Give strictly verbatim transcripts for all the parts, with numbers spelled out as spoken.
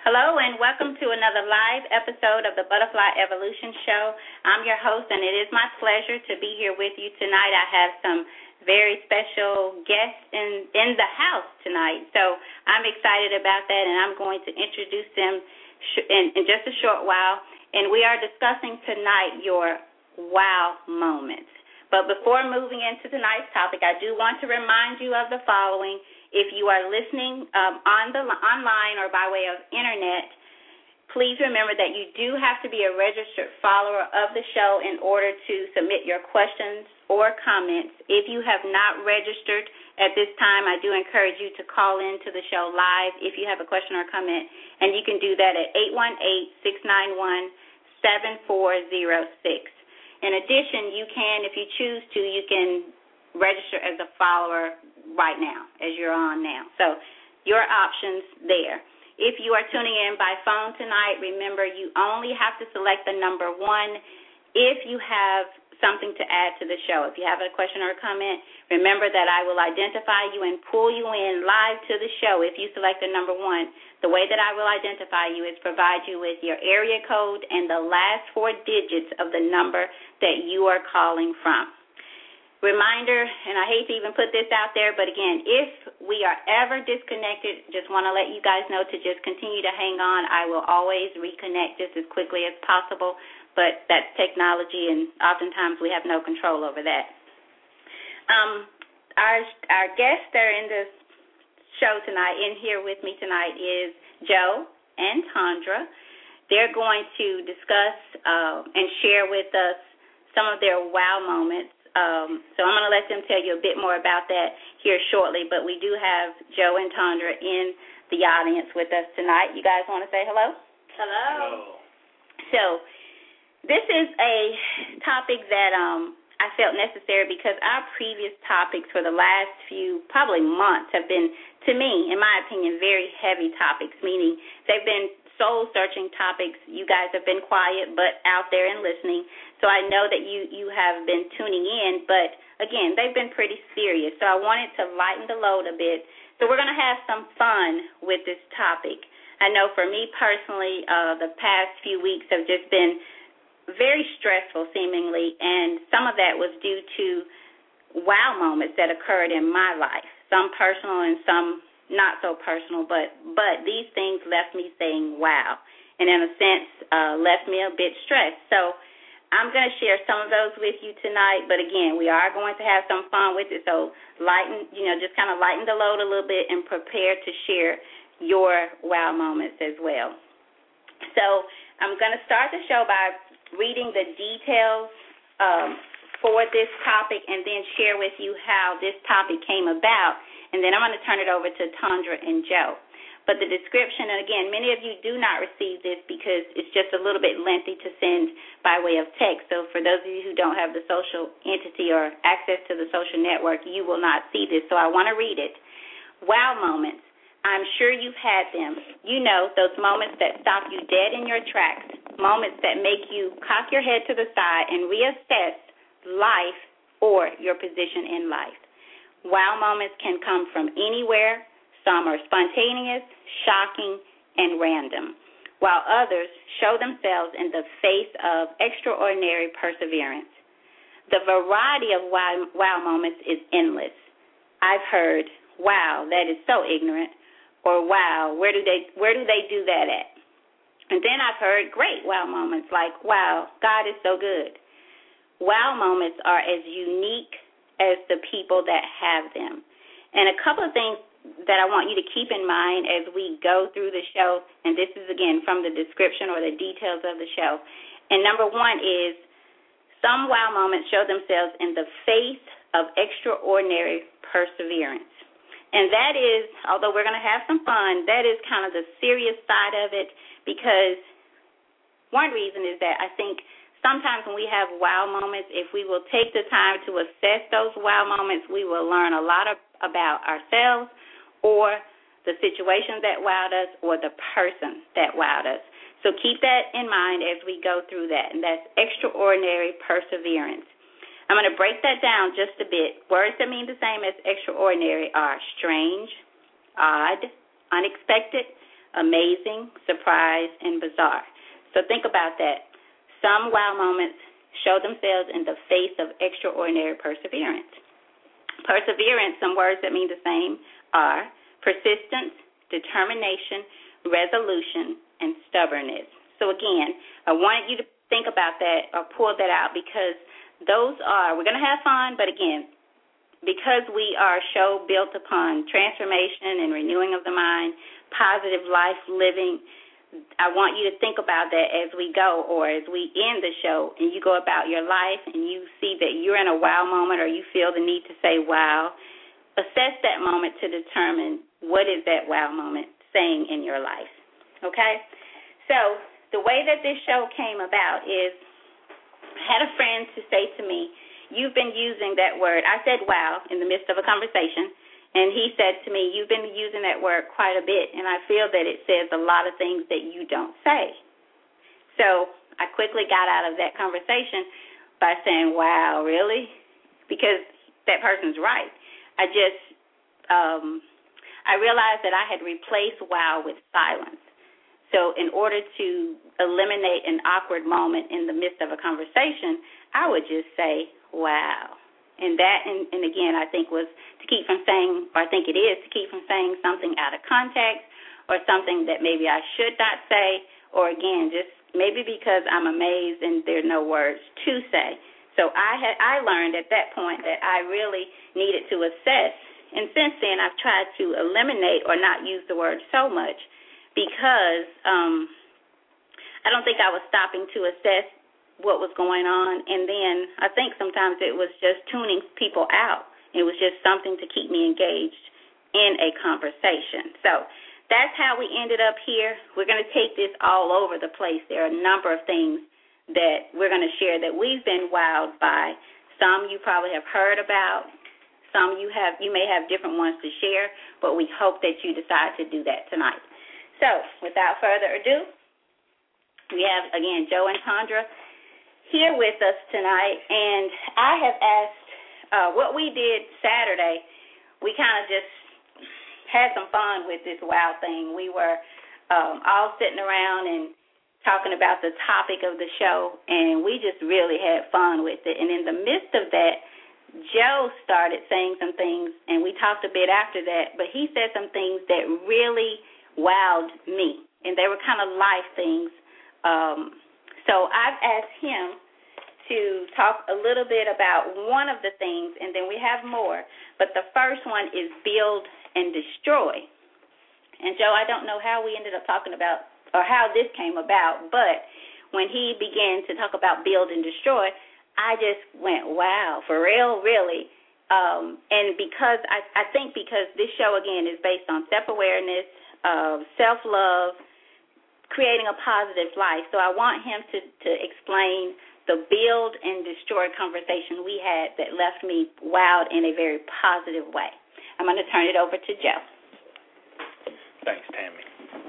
Hello and welcome to another live episode of the Butterfly Evolution Show. I'm your host and it is my pleasure to be here with you tonight. I have some very special guests in, in the house tonight, so I'm excited about that and I'm going to introduce them sh- in, in just a short while. And we are discussing tonight your wow moments. But before moving into tonight's topic, I do want to remind you of the following. If you are listening um, on the online or by way of internet, please remember that you do have to be a registered follower of the show in order to submit your questions or comments. If you have not registered at this time, I do encourage you to call in to the show live if you have a question or comment, and you can do that at eight one eight, six nine one, seven four zero six. In addition, you can, if you choose to, you can register as a follower right now, as you're on now. So your options there. If you are tuning in by phone tonight, remember you only have to select the number one if you have something to add to the show. If you have a question or a comment, remember that I will identify you and pull you in live to the show. If you select the number one, the way that I will identify you is provide you with your area code and the last four digits of the number that you are calling from. Reminder, and I hate to even put this out there, but again, if we are ever disconnected, just want to let you guys know to just continue to hang on. I will always reconnect just as quickly as possible, but that's technology, and oftentimes we have no control over that. Um, our our guests that are in the show tonight, in here with me tonight, is Joe and Tondra. They're going to discuss uh, and share with us some of their wow moments. Um, so I'm going to let them tell you a bit more about that here shortly, but we do have Joe and Tondra in the audience with us tonight. You guys want to say hello? Hello. Hello. So this is a topic that um, I felt necessary because our previous topics for the last few, probably months, have been, to me, in my opinion, very heavy topics, meaning they've been soul-searching topics. You guys have been quiet but out there and listening. So I know that you, you have been tuning in, but, again, they've been pretty serious. So I wanted to lighten the load a bit. So we're going to have some fun with this topic. I know for me personally, uh, the past few weeks have just been very stressful, seemingly, and some of that was due to wow moments that occurred in my life, some personal and some not so personal, but, but these things left me saying wow, and in a sense uh, left me a bit stressed. So I'm going to share some of those with you tonight, but again, we are going to have some fun with it, so lighten, you know, just kind of lighten the load a little bit and prepare to share your wow moments as well. So I'm going to start the show by reading the details um, for this topic and then share with you how this topic came about, and then I'm going to turn it over to Tondra and Joe. But the description, and again, many of you do not receive this because it's just a little bit lengthy to send by way of text. So for those of you who don't have the social entity or access to the social network, you will not see this. So I want to read it. Wow moments. I'm sure you've had them. You know, those moments that stop you dead in your tracks, moments that make you cock your head to the side and reassess life or your position in life. Wow moments can come from anywhere. Some are spontaneous, shocking, and random, while others show themselves in the face of extraordinary perseverance. The variety of wow, wow moments is endless. I've heard, wow, that is so ignorant, or wow, where do they where do they do that at? And then I've heard great wow moments like, wow, God is so good. Wow moments are as unique as the people that have them. And a couple of things that I want you to keep in mind as we go through the show, and this is, again, from the description or the details of the show. And number one is some wow moments show themselves in the face of extraordinary perseverance. And that is, although we're going to have some fun, that is kind of the serious side of it, because one reason is that I think sometimes when we have wow moments, if we will take the time to assess those wow moments, we will learn a lot of, about ourselves or the situation that wowed us or the person that wowed us. So keep that in mind as we go through that, and that's extraordinary perseverance. I'm going to break that down just a bit. Words that mean the same as extraordinary are strange, odd, unexpected, amazing, surprise, and bizarre. So think about that. Some wow moments show themselves in the face of extraordinary perseverance. Perseverance, some words that mean the same are persistence, determination, resolution, and stubbornness. So again, I wanted you to think about that or pull that out because those are, we're going to have fun, but again, because we are a show built upon transformation and renewing of the mind, positive life living, I want you to think about that as we go or as we end the show and you go about your life and you see that you're in a wow moment or you feel the need to say wow. Assess that moment to determine what is that wow moment saying in your life, okay? So the way that this show came about is I had a friend to say to me, you've been using that word. I said wow in the midst of a conversation, and he said to me, you've been using that word quite a bit, and I feel that it says a lot of things that you don't say. So I quickly got out of that conversation by saying, wow, really? Because that person's right. I just, um, I realized that I had replaced wow with silence. So in order to eliminate an awkward moment in the midst of a conversation, I would just say, wow. And that, and, and again, I think was to keep from saying, or I think it is to keep from saying something out of context or something that maybe I should not say, or again, just maybe because I'm amazed and there are no words to say. So I had I learned at that point that I really needed to assess. And since then, I've tried to eliminate or not use the word so much because um, I don't think I was stopping to assess what was going on. And then I think sometimes it was just tuning people out. It was just something to keep me engaged in a conversation. So that's how we ended up here. We're going to take this all over the place. There are a number of things that we're going to share that we've been wowed by. Some you probably have heard about. Some you have, you may have different ones to share, but we hope that you decide to do that tonight. So without further ado, we have, again, Joe and Tondra here with us tonight. And I have asked uh, what we did Saturday, we kind of just had some fun with this wow thing. We were um, all sitting around and talking about the topic of the show, and we just really had fun with it. And in the midst of that, Joe started saying some things, and we talked a bit after that, but he said some things that really wowed me, and they were kind of life things. Um, so I've asked him to talk a little bit about one of the things, and then we have more, but the first one is build and destroy. And, Joe, I don't know how we ended up talking about or how this came about, but when he began to talk about build and destroy, I just went, wow, for real, really. Um, and because I, I think because this show, again, is based on self-awareness, uh, self-love, creating a positive life. So I want him to, to explain the build and destroy conversation we had that left me wowed in a very positive way. I'm going to turn it over to Joe. Thanks, Tammy.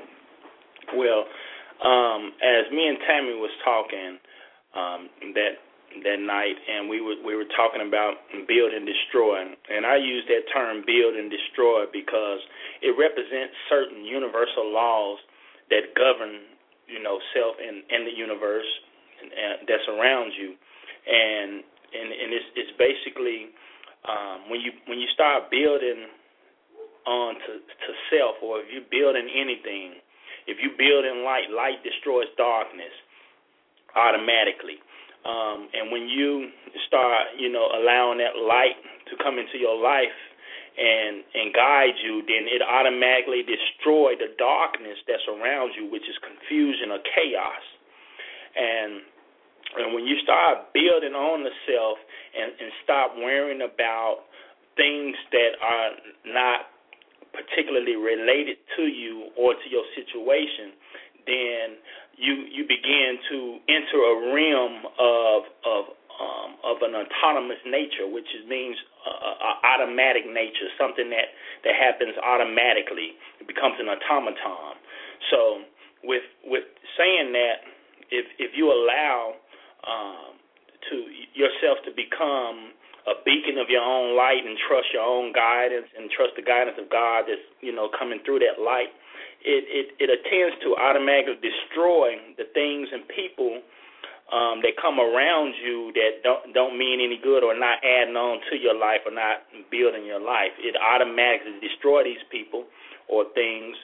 Well, um, as me and Tammy was talking um, that that night, and we were we were talking about build and destroy, and I use that term build and destroy because it represents certain universal laws that govern, you know, self and, and the universe and, and that surrounds you, and and, and it's, it's basically um, when you when you start building on to, to self, or if you're building anything, if you build in light, light destroys darkness automatically. Um, and when you start, you know, allowing that light to come into your life and and guide you, then it automatically destroys the darkness that surrounds you, which is confusion or chaos. And and when you start building on the self and, and stop worrying about things that are not particularly related to you or to your situation, then you you begin to enter a realm of of um, of an autonomous nature, which is, means uh, automatic nature, something that, that happens automatically. It becomes an automaton. So with with saying that, if if you allow um, to yourself to become a beacon of your own light and trust your own guidance and trust the guidance of God that's, you know, coming through that light, it, it, it attends to automatically destroy the things and people um, that come around you that don't don't mean any good or not adding on to your life or not building your life. It automatically destroys these people or things,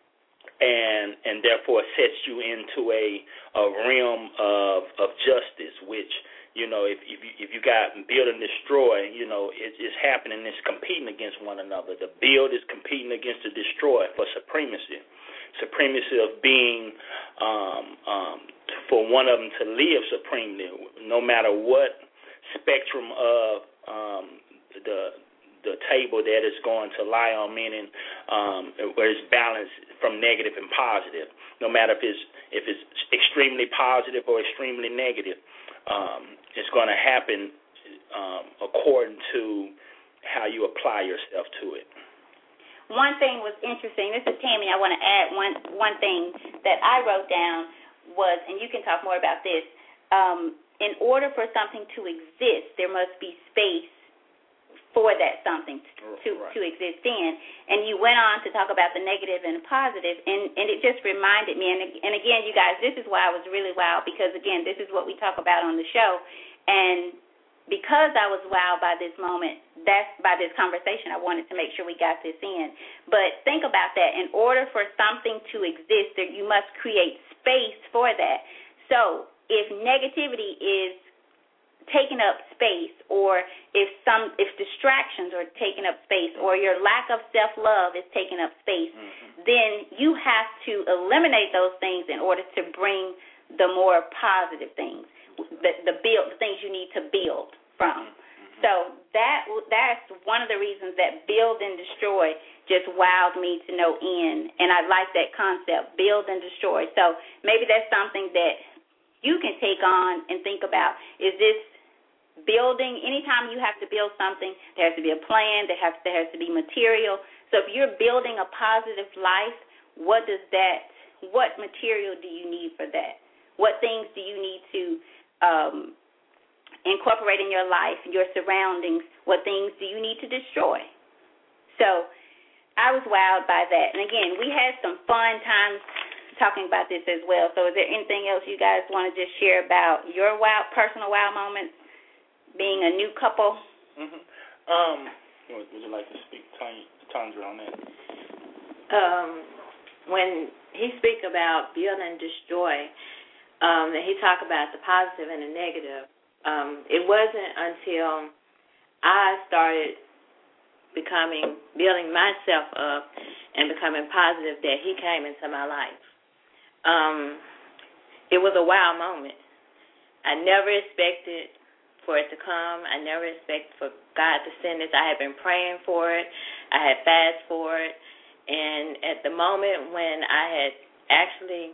and and therefore sets you into a, a realm of of justice, which, you know, if if you, if you got build and destroy, you know, it, it's happening. It's competing against one another. The build is competing against the destroy for supremacy, supremacy of being um, um, for one of them to live supremely, no matter what spectrum of um, the the table that it's going to lie on, meaning um, where it's balanced from negative and positive, no matter if it's if it's extremely positive or extremely negative. Um, it's going to happen um, according to how you apply yourself to it. One thing was interesting. This is Tammy. I want to add one one thing that I wrote down was, and you can talk more about this, um, in order for something to exist, there must be space for that something to right. to exist in. And you went on to talk about the negative and the positive, and, and it just reminded me, and, and again, you guys, this is why I was really wowed, because, again, this is what we talk about on the show. And because I was wowed by this moment, that's by this conversation, I wanted to make sure we got this in. But think about that. In order for something to exist, you must create space for that. So if negativity is taking up space, or if some if distractions are taking up space, or your lack of self-love is taking up space, mm-hmm. then you have to eliminate those things in order to bring the more positive things, the the build the things you need to build from. Mm-hmm. So that that's one of the reasons that build and destroy just wowed me to no end, and I like that concept, build and destroy. So maybe that's something that you can take on and think about. Is this building? Anytime you have to build something, there has to be a plan, there has, there has to be material. So if you're building a positive life, what does that, what material do you need for that? What things do you need to um, incorporate in your life, your surroundings? What things do you need to destroy? So I was wowed by that. And again, we had some fun times talking about this as well. So is there anything else you guys want to just share about your wow, personal wow moments, being a new couple? Mm-hmm. Um, would you like to speak, Tondra, on that? Um, when he speak about build and destroy, um, and he talk about the positive and the negative, um, it wasn't until I started becoming, building myself up and becoming positive that he came into my life. Um, it was a wow moment. I never expected for it to come. I never expected for God to send this. I had been praying for it. I had fasted for it. And at the moment when I had actually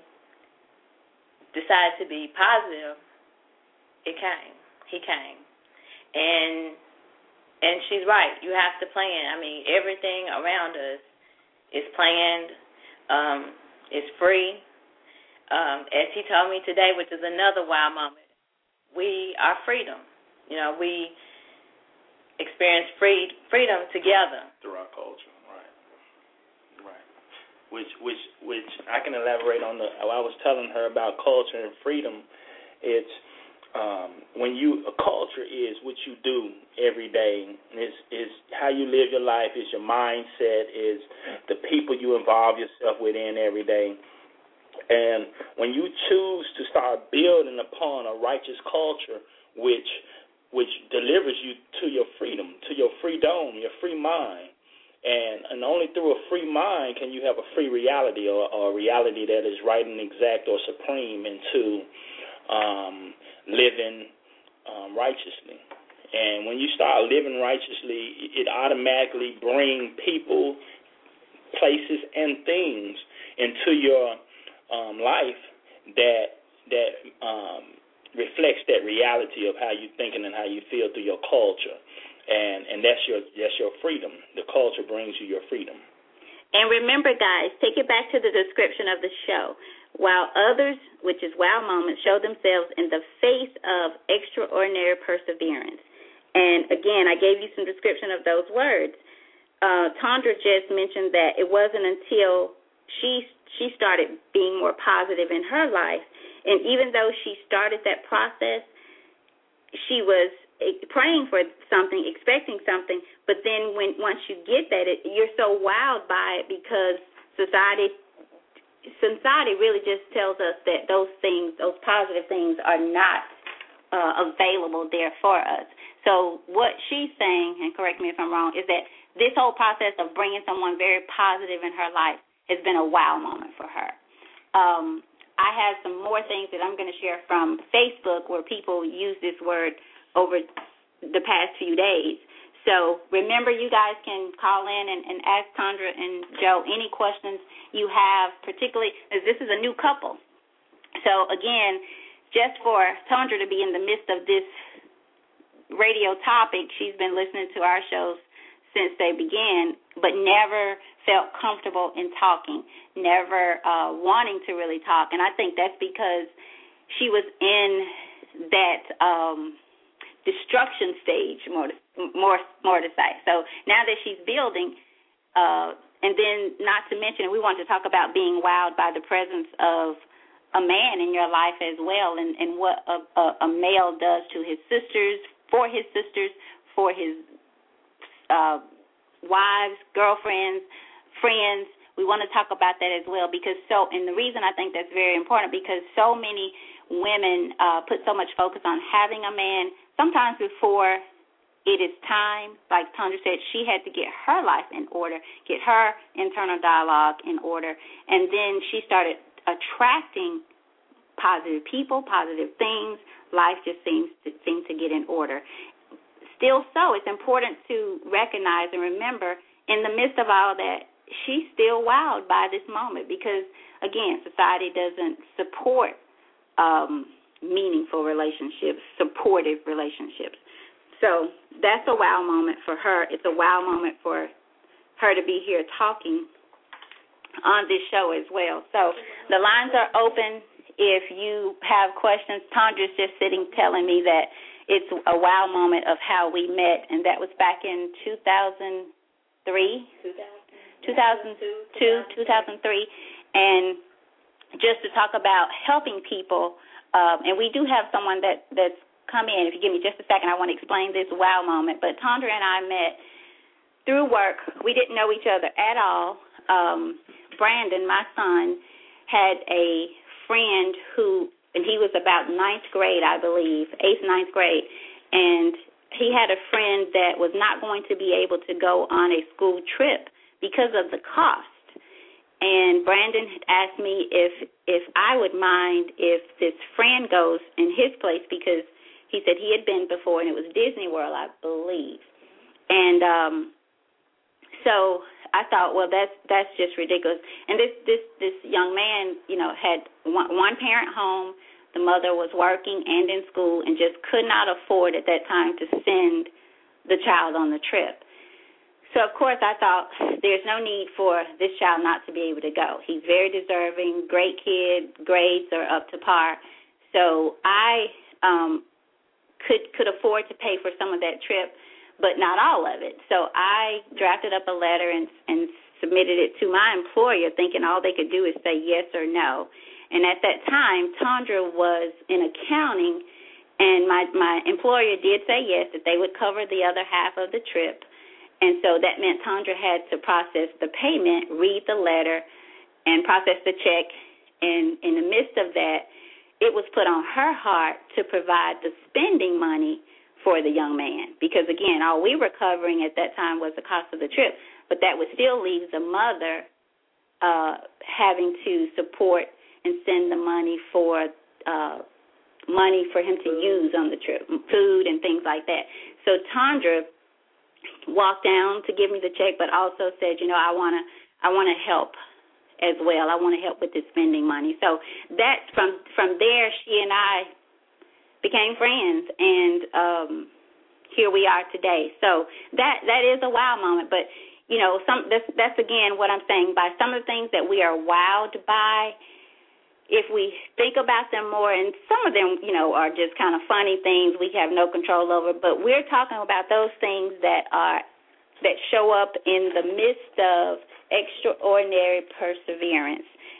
decided to be positive, it came. He came. And and she's right. You have to plan. I mean, everything around us is planned. Um, it's free. Um, as he told me today, which is another wow moment, we are freedom. You know, we experience free, freedom together. Through our culture, right. Right. Which, which, which I can elaborate on the, I was telling her about culture and freedom. It's um, when you, a culture is what you do every day. It's, it's how you live your life. It's your mindset. It's the people you involve yourself within every day. And when you choose to start building upon a righteous culture, which which delivers you to your freedom, to your freedom, your free mind, and, and only through a free mind can you have a free reality, or, or a reality that is right and exact or supreme into um, living um, righteously. And when you start living righteously, it automatically brings people, places, and things into your um, life that that um, reflects that reality of how you're thinking and how you feel through your culture, and and that's your that's your freedom. The culture brings you your freedom. And remember, guys, take it back to the description of the show. While others, which is wow moments, show themselves in the face of extraordinary perseverance. And again, I gave you some description of those words. Uh, Tondra just mentioned that it wasn't until she she started being more positive in her life. And even though she started that process, she was praying for something, expecting something, but then when once you get that, it, you're so wowed by it because society society really just tells us that those things, those positive things, are not uh, available there for us. So what she's saying, and correct me if I'm wrong, is that this whole process of bringing someone very positive in her life has been a wow moment for her. Um, I have some more things that I'm going to share from Facebook where people use this word over the past few days. So remember, you guys can call in and, and ask Tondra and Joe any questions you have, particularly as this is a new couple. So, again, just for Tondra to be in the midst of this radio topic, she's been listening to our shows since they began, but never felt comfortable in talking, never uh, wanting to really talk. And I think that's because she was in that um, destruction stage, more to, more, more to say. So now that she's building, uh, and then not to mention, we want to talk about being wowed by the presence of a man in your life as well, and, and what a, a, a male does to his sisters, for his sisters, for his uh, wives, girlfriends, friends. We want to talk about that as well because so, and the reason I think that's very important because so many women uh, put so much focus on having a man. Sometimes before it is time, like Tondra said, she had to get her life in order, get her internal dialogue in order, and then she started attracting positive people, positive things. Life just seems to seem to get in order. Still so, it's important to recognize and remember in the midst of all that, she's still wowed by this moment because, again, society doesn't support um, meaningful relationships, supportive relationships. So that's a wow moment for her. It's a wow moment for her to be here talking on this show as well. So the lines are open if you have questions. Tondra's just sitting telling me that it's a wow moment of how we met, and that was back in two thousand three, two thousand two, two thousand three, and just to talk about helping people, um, and we do have someone that, that's come in. If you give me just a second, I want to explain this wow moment. But Tondra and I met through work. We didn't know each other at all. Um, Brandon, my son, had a friend who, and he was about ninth grade, I believe, eighth, ninth grade, and he had a friend that was not going to be able to go on a school trip because of the cost. And Brandon asked me if if I would mind if this friend goes in his place because he said he had been before, and it was Disney World, I believe. And um, so I thought, well, that's that's just ridiculous. And this this this young man, you know, had one, one parent home. The mother was working and in school, and just could not afford at that time to send the child on the trip. So, of course, I thought there's no need for this child not to be able to go. He's very deserving, great kid, grades are up to par. So I um, could could afford to pay for some of that trip, but not all of it. So I drafted up a letter and, and submitted it to my employer, thinking all they could do is say yes or no. And at that time, Tondra was in accounting, and my, my employer did say yes, that they would cover the other half of the trip. And so that meant Tondra had to process the payment, read the letter, and process the check. And in the midst of that, it was put on her heart to provide the spending money for the young man. Because, again, all we were covering at that time was the cost of the trip. But that would still leave the mother uh, having to support and send the money for uh, money for him to use on the trip, food and things like that. So Tondra walked down to give me the check, but also said, you know, I want to I want to help as well. I want to help with the spending money. So that from from there, she and I became friends, and um, here we are today. So that that is a wow moment. But you know, some that's that's again what I'm saying. By some of the things that we are wowed by, if we think about them more, and some of them, you know, are just kind of funny things we have no control over, but we're talking about those things that are that show up in the midst of extraordinary perseverance.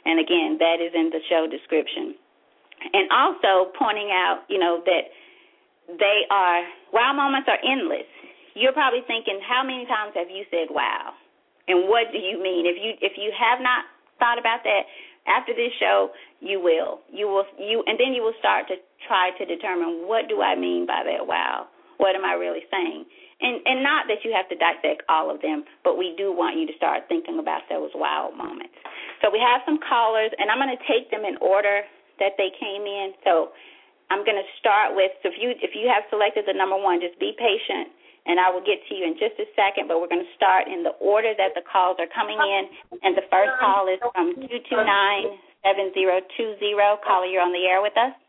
And, again, that is in the show description. And also pointing out, you know, that they are, wow moments are endless. You're probably thinking, how many times have you said wow? And what do you mean? If you if you have not thought about that, after this show, you will. You will you and then you will start to try to determine, what do I mean by that wow? What am I really saying? And and not that you have to dissect all of them, but we do want you to start thinking about those wow moments. So we have some callers, and I'm going to take them in order that they came in. So I'm going to start with, so if you if you have selected the number one, just be patient, and I will get to you in just a second, but we're going to start in the order that the calls are coming in, and the first call is from two two nine, seven zero two zero. Caller, you're on the air with us.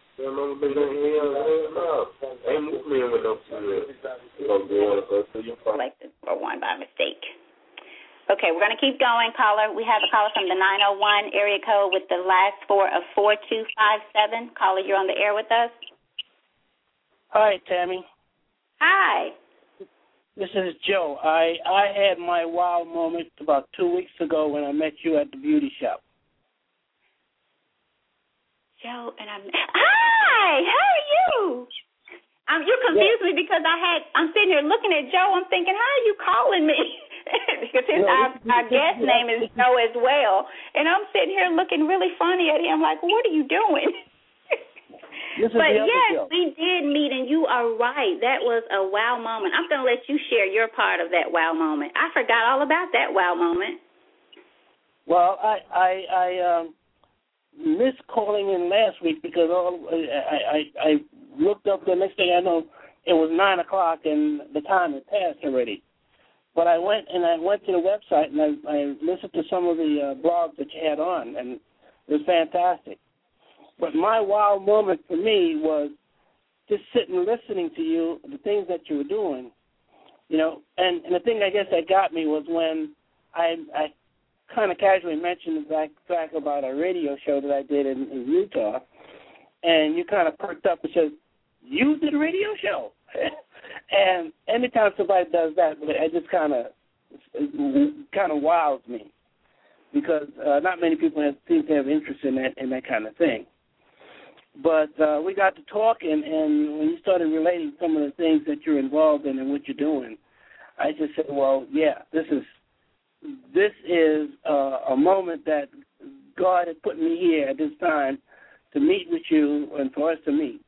Selected number one by mistake. Okay, we're going to keep going, caller. We have a caller from the nine oh one area code with the last four of four two five seven. Caller, you're on the air with us. Hi, Tammy. Hi. This is Joe. I, I had my wow moment about two weeks ago when I met you at the beauty shop. Joe, and I'm... Hi, how are you? Um, you confused yeah. me because I had, I'm sitting here looking at Joe. I'm thinking, how are you calling me? Because his, no, our, our guest name is Joe as well. And I'm sitting here looking really funny at him like, what are you doing? But, yes, Joe. We did meet, and you are right. That was a wow moment. I'm going to let you share your part of that wow moment. I forgot all about that wow moment. Well, I I, I um, missed calling in last week because all, I, I, I looked up the next thing I know, it was nine o'clock, and the time had passed already. But I went and I went to the website, and I, I listened to some of the uh, blogs that you had on, and it was fantastic. But my wow moment for me was just sitting listening to you, the things that you were doing, you know. And, and the thing I guess that got me was when I, I kind of casually mentioned the fact, fact about a radio show that I did in, in Utah, and you kind of perked up and said, you did a radio show? And anytime somebody does that, it just kind of kind of wows me because uh, not many people have, seem to have interest in that in that kind of thing. But uh, we got to talking, and when you started relating some of the things that you're involved in and what you're doing, I just said, well, yeah, this is this is uh, a moment that God had put me here at this time to meet with you and for us to meet.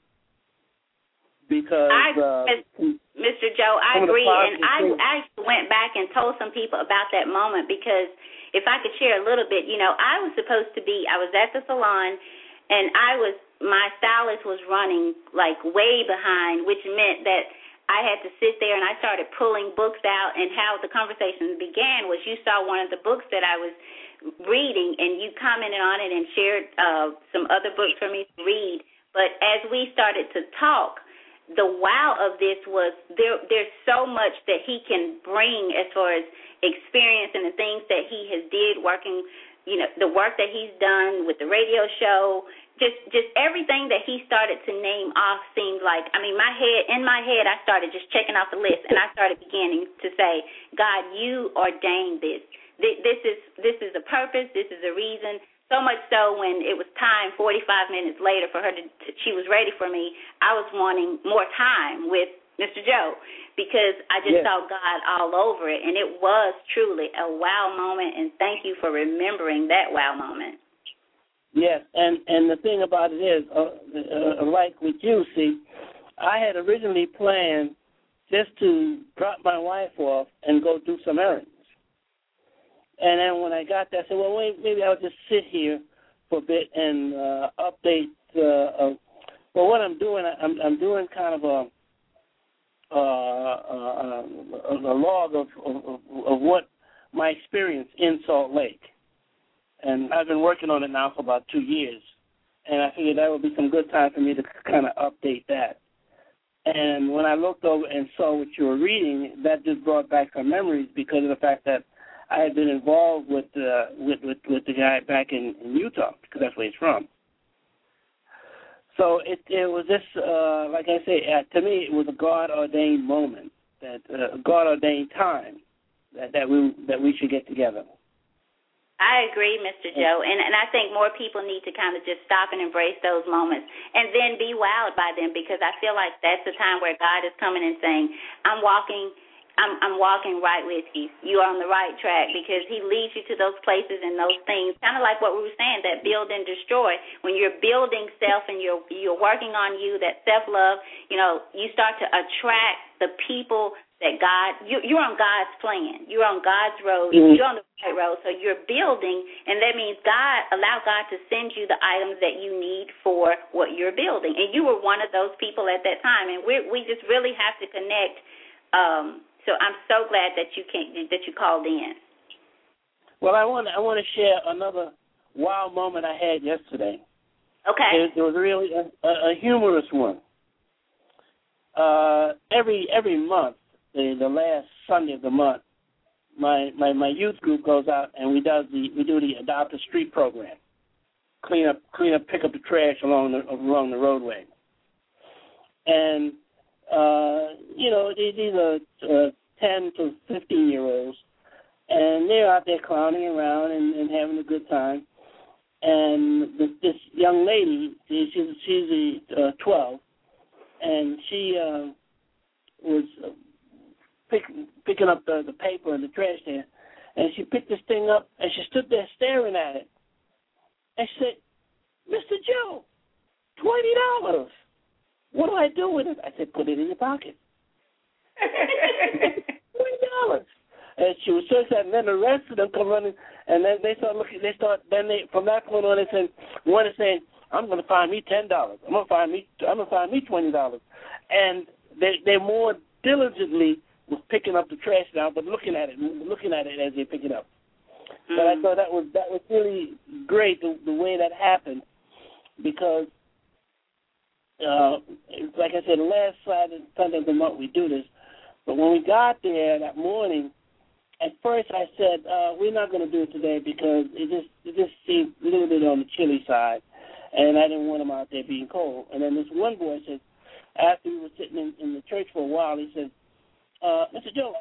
Because I, uh, Mister Joe, I agree, and I actually went back and told some people about that moment because if I could share a little bit, you know, I was supposed to be, I was at the salon, and I was, my stylist was running like way behind, which meant that I had to sit there and I started pulling books out, and how the conversation began was you saw one of the books that I was reading, and you commented on it and shared uh, some other books for me to read. But as we started to talk, the wow of this was there. There's so much that he can bring as far as experience and the things that he has did working, you know, the work that he's done with the radio show, just just everything that he started to name off seemed like, I mean, my head, in my head, I started just checking off the list, and I started beginning to say, God, you ordained this. This is this is a purpose. This is a reason. So much so when it was time, forty-five minutes later, for her to, she was ready for me, I was wanting more time with Mister Joe because I just yes. saw God all over it, and it was truly a wow moment, and thank you for remembering that wow moment. Yes, and, and the thing about it is, uh, uh, like with you, see, I had originally planned just to drop my wife off and go do some errands. And then when I got there, I said, well, wait, maybe I'll just sit here for a bit and uh, update. Uh, uh, well, what I'm doing, I'm, I'm doing kind of a, uh, a, a, a log of, of, of what my experience in Salt Lake. And I've been working on it now for about two years. And I figured that would be some good time for me to kind of update that. And when I looked over and saw what you were reading, that just brought back some memories because of the fact that I had been involved with, uh, with with with the guy back in, in Utah because that's where he's from. So it it was just uh, like I say, uh, to me it was a God ordained moment, that uh, God ordained time that, that we that we should get together. I agree, Mister Joe, and and I think more people need to kind of just stop and embrace those moments, and then be wowed by them, because I feel like that's the time where God is coming and saying, "I'm walking, I'm I'm walking right with you. You are on the right track," because He leads you to those places and those things, kind of like what we were saying, that build and destroy. When you're building self and you're you're working on you, that self love, you know, you start to attract the people that God, you, you're on God's plan. You're on God's road. Mm-hmm. You're on the right road. So you're building, and that means God, allow God to send you the items that you need for what you're building. And you were one of those people at that time, and we we just really have to connect. Um, so I'm so glad that you came, that you called in. Well, I want I want to share another wow moment I had yesterday. Okay. It, it was really a, a, a humorous one. Uh, every every month. The, the last Sunday of the month, my, my, my youth group goes out and we does the we do the Adopt a Street program, clean up clean up pick up the trash along the along the roadway, and uh, you know these, these are uh, ten to fifteen year olds, and they're out there clowning around and, and having a good time, and this, this young lady, she's she's uh, twelve, and she uh, was. Uh, Pick, picking up the, the paper and the trash can, and she picked this thing up, and she stood there staring at it, and she said, "Mister Joe, twenty dollars. What do I do with it?" I said, "Put it in your pocket." twenty dollars. And she was so excited, and then the rest of them come running, and then they start looking, they start, then they, from that point on, they said, one is saying, "I'm going to find me ten dollars. I'm going to find me, I'm going to find me twenty dollars. And they, they more diligently was picking up the trash now, but looking at it, looking at it as they pick it up. Mm-hmm. But I thought that was that was really great the, the way that happened, because, uh, like I said, the last Friday, Sunday of the month we do this. But when we got there that morning, at first I said uh, we're not going to do it today because it just it just seemed a little bit on the chilly side, and I didn't want them out there being cold. And then this one boy said, after we were sitting in, in the church for a while, he said, Uh, Mister Joe,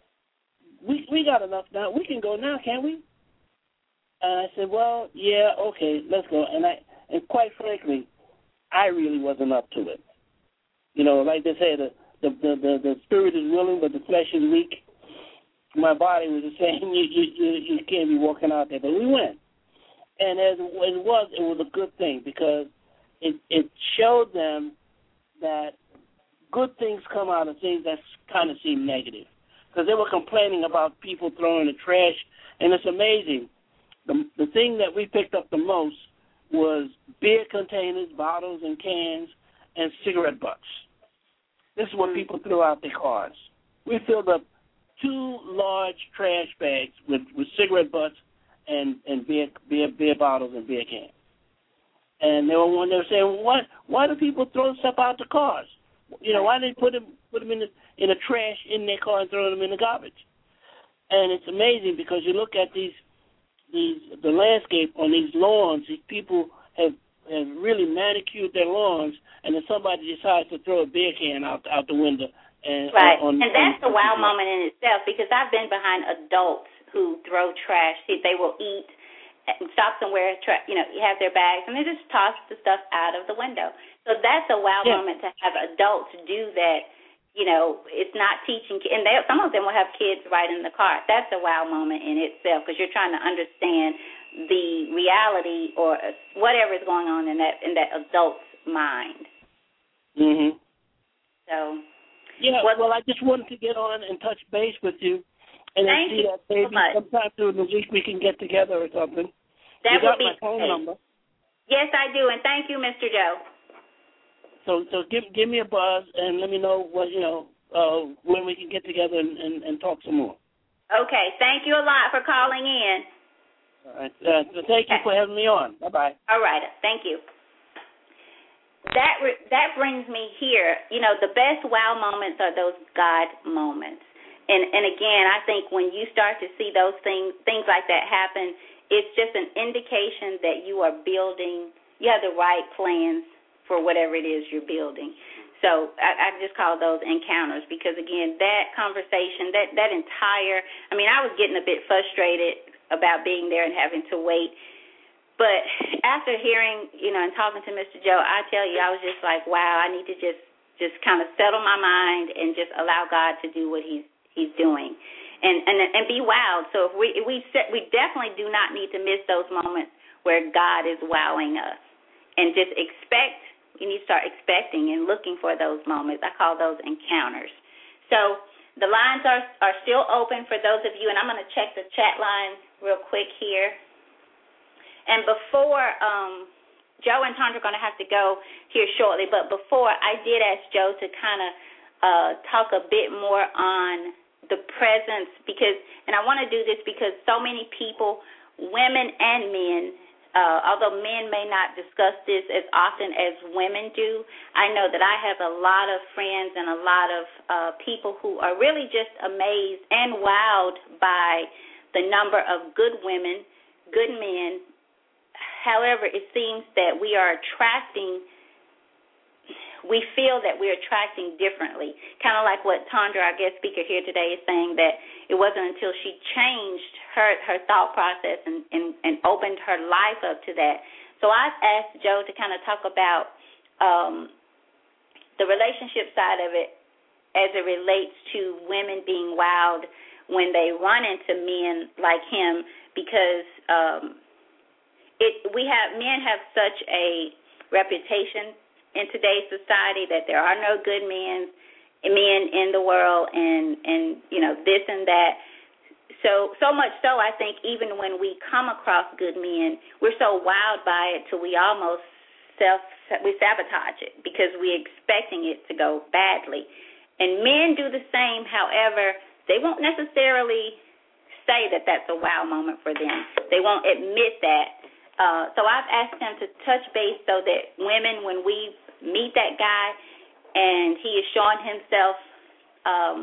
we we got enough now. We can go now, can't we? And I said, well, yeah, okay, let's go. And I and quite frankly, I really wasn't up to it. You know, like they say, the the the, the, the spirit is willing, but the flesh is weak. My body was just saying, you you you, you can't be walking out there. But we went, and as it was, it was a good thing because it it showed them that good things come out of things that kind of seem negative, because they were complaining about people throwing the trash, and it's amazing. The, the thing that we picked up the most was beer containers, bottles and cans, and cigarette butts. This is what people threw out their cars. We filled up two large trash bags with, with cigarette butts and, and beer, beer beer bottles and beer cans. And they were when they were saying, why why do people throw stuff out the cars? You know, why did they put them put them in the in the trash in their car and throw them in the garbage? And it's amazing because you look at these these the landscape on these lawns. These people have have really manicured their lawns, and then somebody decides to throw a beer can out out the window. And right, on, and that's on, the wow moment in itself, because I've been behind adults who throw trash. See, they will eat, stop somewhere, tra- you know, have their bags, and they just toss the stuff out of the window. So that's a wow yeah. moment to have adults do that. You know, it's not teaching, and they, some of them will have kids right in the car. That's a wow moment in itself, because you're trying to understand the reality or whatever is going on in that in that adult's mind. Mhm. So. Yeah. Well, well, I just wanted to get on and touch base with you, and then see that maybe so sometime during the week we can get together or something. That you would got be my phone great. number. Yes, I do, and thank you, Mister Joe. So, so give give me a buzz and let me know what you know uh, when we can get together and, and, and talk some more. Okay. Thank you a lot for calling in. All right. Uh, so thank you for having me on. Bye bye. All right. Thank you. That re- that brings me here. You know, the best wow moments are those God moments. And and again, I think when you start to see those things things like that happen, it's just an indication that you are building, you have the right plans for whatever it is you're building. So I, I just call those encounters because, again, that conversation, that, that entire, I mean, I was getting a bit frustrated about being there and having to wait. But after hearing, you know, and talking to Mister Joe, I tell you, I was just like, wow, I need to just, just kind of settle my mind and just allow God to do what He's He's doing, and and and be wowed. So if we if we set, we definitely do not need to miss those moments where God is wowing us, and just expect. You need to start expecting and looking for those moments. I call those encounters. So the lines are are still open for those of you, and I'm going to check the chat line real quick here. And before, um, Joe and Tondra are going to have to go here shortly, but before, I did ask Joe to kind of uh, talk a bit more on the presence, because, and I want to do this because so many people, women and men, uh, although men may not discuss this as often as women do, I know that I have a lot of friends and a lot of uh, people who are really just amazed and wowed by the number of good women, good men. However, it seems that we are attracting, we feel that we're attracting differently, kind of like what Tondra, our guest speaker here today, is saying, that it wasn't until she changed her, her thought process and, and, and opened her life up to that. So I've asked Joe to kind of talk about um, the relationship side of it as it relates to women being wowed when they run into men like him, because um, It, we have men have such a reputation in today's society that there are no good men, men in the world, and and you know this and that. So so much so, I think even when we come across good men, we're so wowed by it till we almost self we sabotage it because we're expecting it to go badly. And men do the same. However, they won't necessarily say that that's a wow moment for them. They won't admit that. Uh, so I've asked him to touch base so that women, when we meet that guy and he is showing himself um,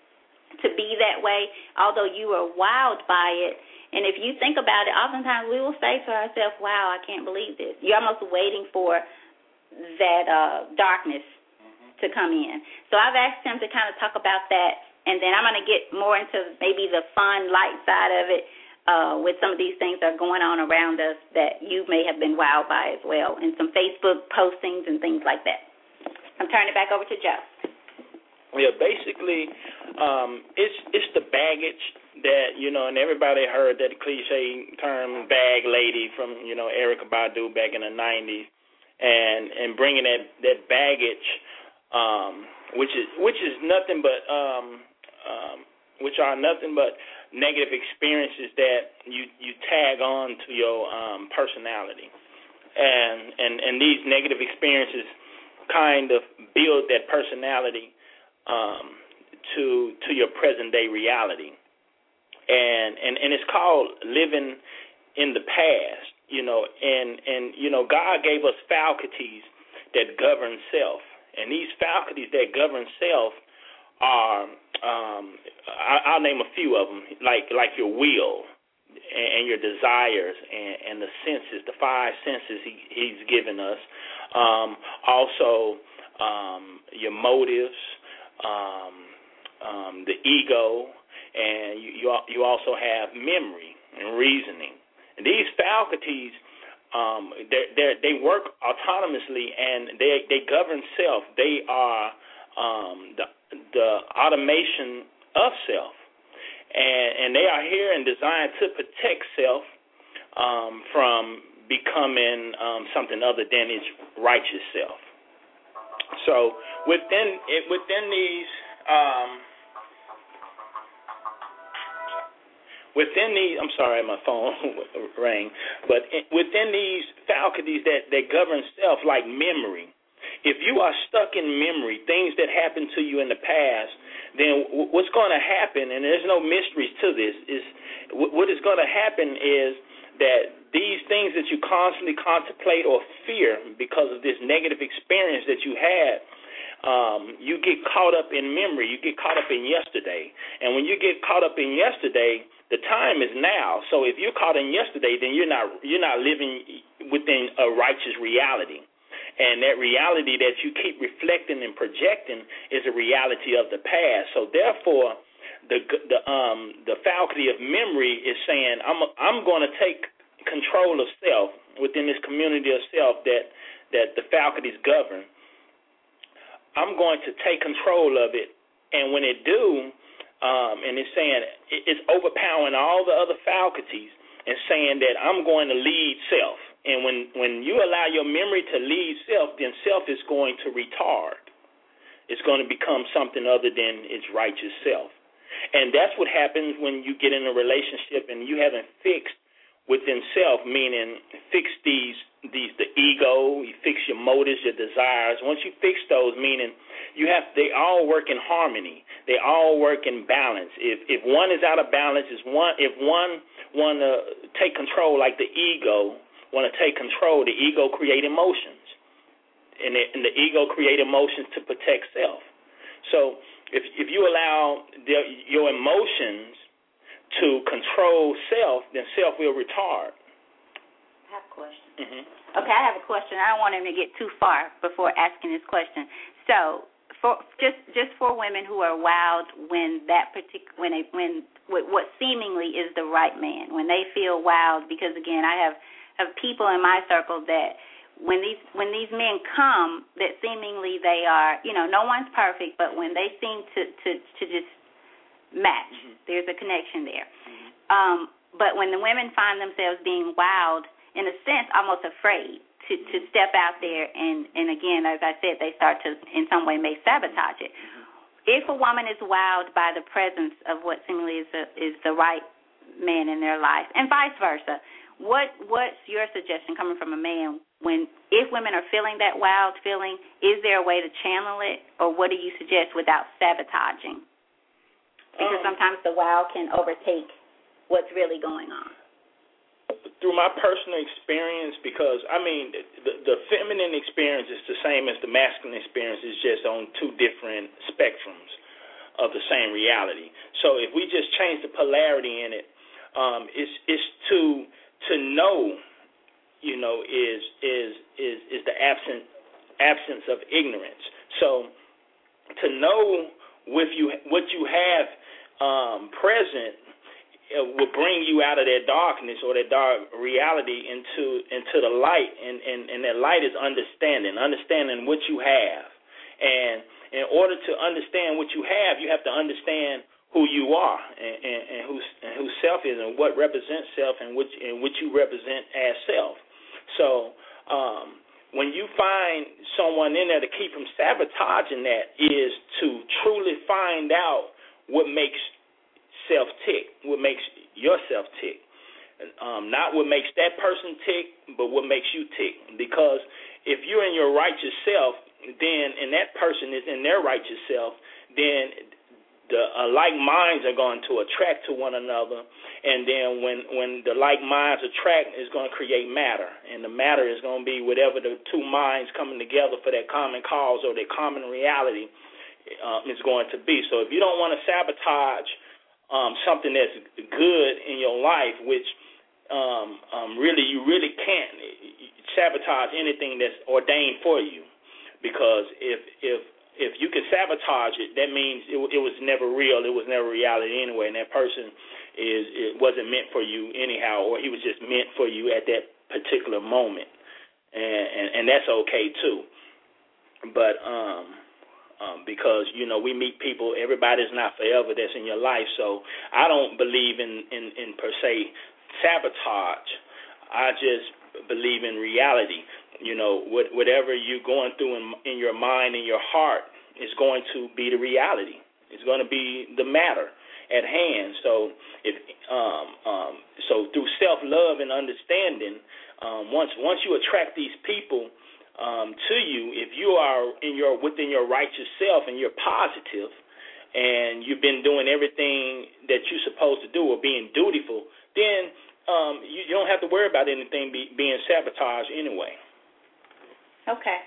to be that way, although you are wowed by it, and if you think about it, oftentimes we will say to ourselves, wow, I can't believe this. You're almost waiting for that uh, darkness mm-hmm. to come in. So I've asked him to kind of talk about that, and then I'm going to get more into maybe the fun, light side of it. Uh, with some of these things that are going on around us that you may have been wowed by as well, and some Facebook postings and things like that. I'm turning it back over to Joe. Yeah, basically, um, it's it's the baggage that, you know, and everybody heard that cliche term bag lady from, you know, Erykah Badu back in the nineties, and and bringing that that baggage, um, which is which is nothing but um, um, which are nothing but negative experiences that you, you tag on to your um, personality. And, and and these negative experiences kind of build that personality um, to to your present-day reality. And, and and it's called living in the past, you know. And, and, you know, God gave us faculties that govern self. And these faculties that govern self are, um, I, I'll name a few of them, like like your will and, and your desires and, and the senses, the five senses he, he's given us. Um, also, um, your motives, um, um, the ego, and you, you you also have memory and reasoning. And these faculties, um, they they work autonomously and they they govern self. They are um, the the automation of self, and, and they are here and designed to protect self um, from becoming um, something other than its righteous self. So within it, within these um, within these, I'm sorry, my phone rang, but within these faculties that, that govern self, like memory. If you are stuck in memory, things that happened to you in the past, then what's going to happen, and there's no mysteries to this, is what is going to happen is that these things that you constantly contemplate or fear because of this negative experience that you had, um, you get caught up in memory. You get caught up in yesterday. And when you get caught up in yesterday, the time is now. So if you're caught in yesterday, then you're not you're not living within a righteous reality. And that reality that you keep reflecting and projecting is a reality of the past. So therefore, the the um the faculty of memory is saying, I'm I'm going to take control of self within this community of self that that the faculties govern. I'm going to take control of it, and when it do, um, and it's saying it's overpowering all the other faculties and saying that I'm going to lead self. And when when you allow your memory to lead self, then self is going to retard. It's going to become something other than its righteous self. And that's what happens when you get in a relationship and you haven't fixed within self, meaning fix these these the ego, you fix your motives, your desires. Once you fix those, meaning you have they all work in harmony. They all work in balance. If if one is out of balance, is one if one want to take control, like the ego want to take control, the ego create emotions. And the, and the ego create emotions to protect self. So if if you allow the, your emotions to control self, then self will retard. I have a question. Mm-hmm. Okay, I have a question. I don't want him to get too far before asking this question. So for just just for women who are wild when that particular when they when what seemingly is the right man, when they feel wild, because again, I have have people in my circle that. When these when these men come, that seemingly they are, you know, no one's perfect, but when they seem to, to, to just match, mm-hmm. there's a connection there. Mm-hmm. Um, but when the women find themselves being wild, in a sense, almost afraid to, to step out there, and, and again, as I said, they start to, in some way, may sabotage it. Mm-hmm. If a woman is wowed by the presence of what seemingly is the, is the right man in their life, and vice versa, what what's your suggestion coming from a man? When if women are feeling that wild feeling, is there a way to channel it, or what do you suggest without sabotaging? Because um, sometimes the wild can overtake what's really going on. Through my personal experience, because I mean, the, the feminine experience is the same as the masculine experience, it's just on two different spectrums of the same reality. So if we just change the polarity in it, um, it's it's to to know. You know, is is is is the absent absence of ignorance. So to know with you what you have um, present uh, will bring you out of that darkness or that dark reality into into the light, and, and, and that light is understanding, understanding what you have. And in order to understand what you have, you have to understand who you are and, and, and who and who self is and what represents self and which and what you represent as self. So um, when you find someone in there to keep from sabotaging that is to truly find out what makes self tick, what makes yourself tick. Um, not what makes that person tick, but what makes you tick. Because if you're in your righteous self, then and that person is in their righteous self, then the uh, like minds are going to attract to one another, and then when, when the like minds attract, it's going to create matter, and the matter is going to be whatever the two minds coming together for that common cause or that common reality uh, is going to be. So if you don't want to sabotage um, something that's good in your life, which um, um, really you really can't sabotage anything that's ordained for you, because if if If you can sabotage it, that means it, it was never real. It was never reality anyway, and that person is it wasn't meant for you anyhow, or he was just meant for you at that particular moment, and and, and that's okay too. But um, um, because you know we meet people, everybody's not forever that's in your life. So I don't believe in in, in per se sabotage. I just believe in reality. You know, what, whatever you're going through in, in your mind and your heart is going to be the reality. It's going to be the matter at hand. So, if um, um, so through self-love and understanding, um, once once you attract these people um, to you, if you are in your within your righteous self and you're positive, and you've been doing everything that you're supposed to do or being dutiful, then um, you, you don't have to worry about anything be, being sabotaged anyway. Okay.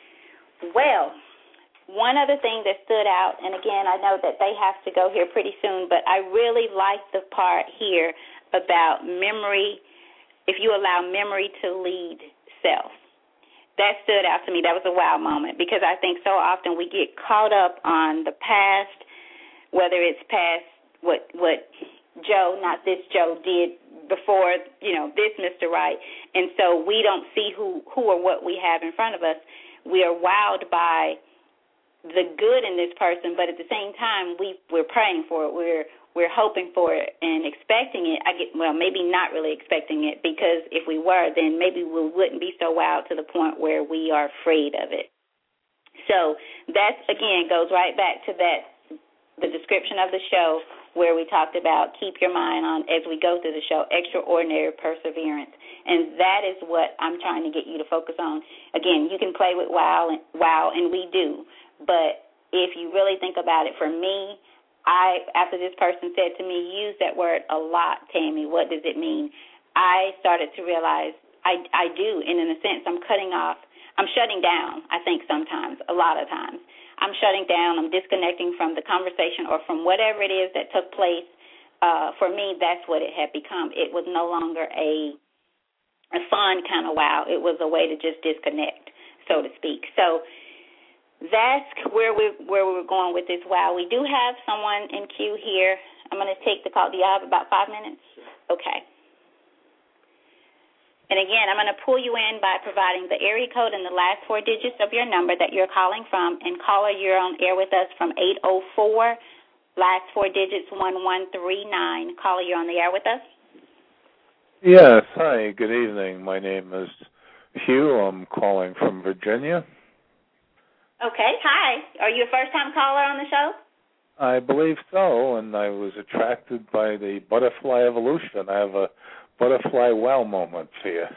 Well, one other thing that stood out, and again, I know that they have to go here pretty soon, but I really like the part here about memory, if you allow memory to lead self. That stood out to me. That was a wow moment, because I think so often we get caught up on the past, whether it's past what what Joe, not this Joe, did before, you know, this Mister Wright. And so we don't see who, who or what we have in front of us. We are wowed by the good in this person, but at the same time, we, we're praying for it. We're we're hoping for it and expecting it. I get well, maybe not really expecting it, because if we were, then maybe we wouldn't be so wowed to the point where we are afraid of it. So that, again, goes right back to that, the description of the show where we talked about keep your mind on, as we go through the show, extraordinary perseverance. And that is what I'm trying to get you to focus on. Again, you can play with wow, and, wow, and we do. But if you really think about it, for me, I, after this person said to me, use that word a lot, Tammy, what does it mean? I started to realize I, I do, and in a sense, I'm cutting off, I'm shutting down, I think sometimes, a lot of times. I'm shutting down, I'm disconnecting from the conversation or from whatever it is that took place. Uh, for me, that's what it had become. It was no longer a, a fun kind of wow. It was a way to just disconnect, so to speak. So that's where we where we were going with this wow. We do have someone in queue here. I'm going to take the call. Do you have about five minutes? Okay. And again, I'm going to pull you in by providing the area code and the last four digits of your number that you're calling from. And caller, you're on air with us from eight oh four, last four digits one one three nine. Caller, you're on the air with us? Yes. Hi, good evening. My name is Hugh. I'm calling from Virginia. Okay, hi. Are you a first-time caller on the show? I believe so, and I was attracted by the butterfly evolution. I have a butterfly wow moment for you.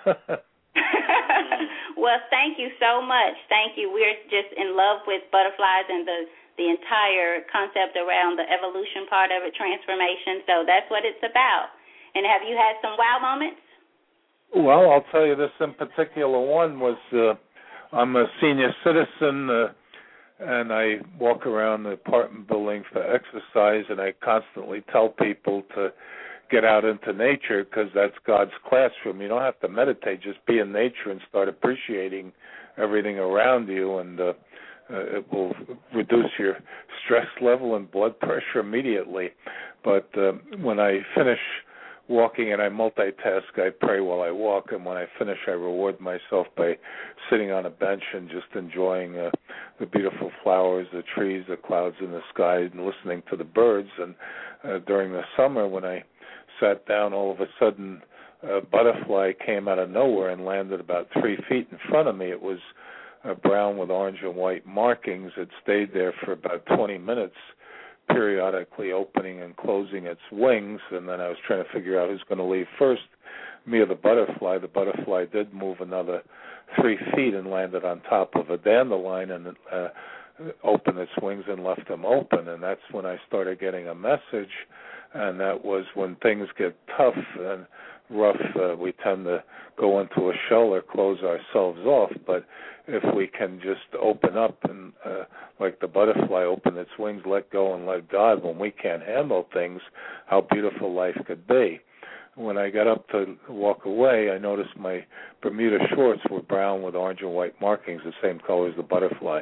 Well, thank you so much. Thank you. We're just in love with butterflies and the, the entire concept around the evolution part of it, transformation, so that's what it's about. And have you had some wow moments? Well, I'll tell you this in particular one was... Uh, I'm a senior citizen, uh, and I walk around the apartment building for exercise, and I constantly tell people to get out into nature because that's God's classroom. You don't have to meditate. Just be in nature and start appreciating everything around you, and uh, uh, it will reduce your stress level and blood pressure immediately. But uh, when I finish walking and I multitask, I pray while I walk, and when I finish, I reward myself by sitting on a bench and just enjoying uh, the beautiful flowers, the trees, the clouds in the sky, and listening to the birds. And uh, during the summer, when I sat down, all of a sudden a butterfly came out of nowhere and landed about three feet in front of me. It was uh, brown with orange and white markings. It stayed there for about twenty minutes, periodically opening and closing its wings, and then I was trying to figure out who's going to leave first, me or the butterfly. The butterfly did move another three feet and landed on top of a dandelion and uh, opened its wings and left them open, and that's when I started getting a message, and that was when things get tough and rough, uh, we tend to go into a shell or close ourselves off, but if we can just open up and, uh, like the butterfly, open its wings, let go and let God, when we can't handle things, how beautiful life could be. When I got up to walk away, I noticed my Bermuda shorts were brown with orange and white markings, the same color as the butterfly.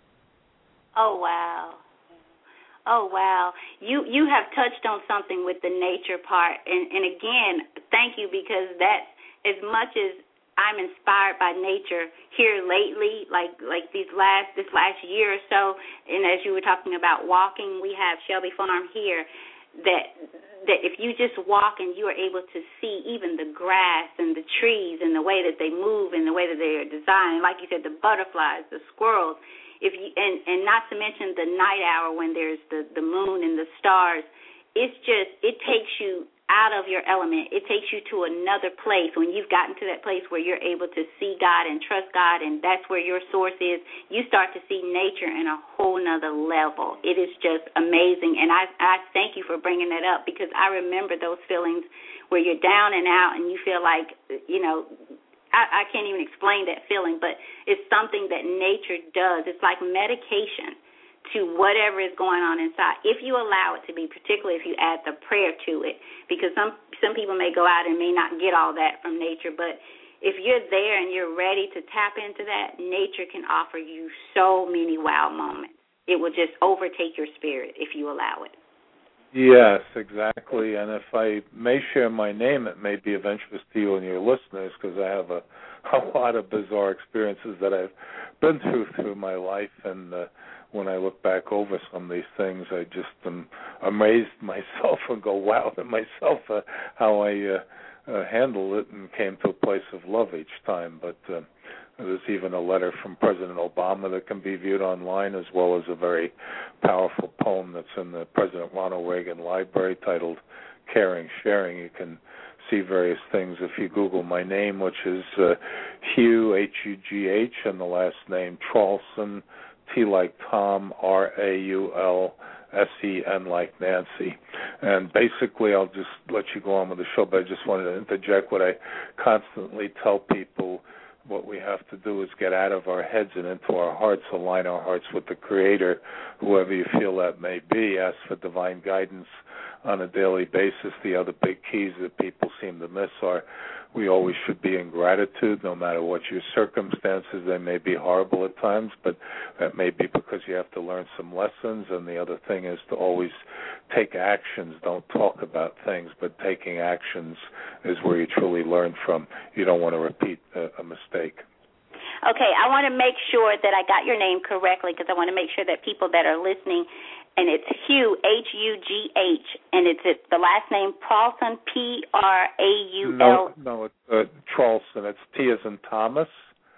Oh, wow. Oh, wow. You you have touched on something with the nature part. And, and again, thank you, because that's, as much as I'm inspired by nature here lately, like like these last this last year or so, and as you were talking about walking, we have Shelby Farm here, that that if you just walk and you are able to see even the grass and the trees and the way that they move and the way that they are designed, like you said, the butterflies, the squirrels, if you and, and not to mention the night hour when there's the, the moon and the stars, it's just, it takes you out of your element. It takes you to another place. When you've gotten to that place where you're able to see God and trust God, and that's where your source is, you start to see nature in a whole nother level. It is just amazing, and I, I thank you for bringing that up, because I remember those feelings where you're down and out and you feel like, you know, I, I can't even explain that feeling, but it's something that nature does. It's like medication to whatever is going on inside, if you allow it to be, particularly if you add the prayer to it, because some some people may go out and may not get all that from nature, but if you're there and you're ready to tap into that, nature can offer you so many wow moments. It will just overtake your spirit if you allow it. Yes, exactly. And if I may share my name, it may be of interest to you and your listeners, because I have a, a lot of bizarre experiences that I've been through through my life. And uh, when I look back over some of these things, I just am amazed myself and go, wow, at myself, uh, how I uh, uh, handled it and came to a place of love each time. But uh, there's even a letter from President Obama that can be viewed online, as well as a very powerful poem that's in the President Ronald Reagan Library titled Caring, Sharing. You can see various things if you Google my name, which is uh, Hugh, H U G H, and the last name Traulsen, T like Tom, R A U L S E N like Nancy. And basically, I'll just let you go on with the show, but I just wanted to interject what I constantly tell people. What we have to do is get out of our heads and into our hearts, align our hearts with the Creator, whoever you feel that may be. Ask for divine guidance on a daily basis. The other big keys that people seem to miss are we always should be in gratitude, no matter what your circumstances. They may be horrible at times, but that may be because you have to learn some lessons. And the other thing is to always take actions. Don't talk about things, but taking actions is where you truly learn from. You don't want to repeat a, a mistake. Okay, I want to make sure that I got your name correctly, because I want to make sure that people that are listening, and it's Hugh, H U G H, and it's it, the last name Traulsen, P R A U L. No, no, it's uh, Traulsen. It's T as in Thomas,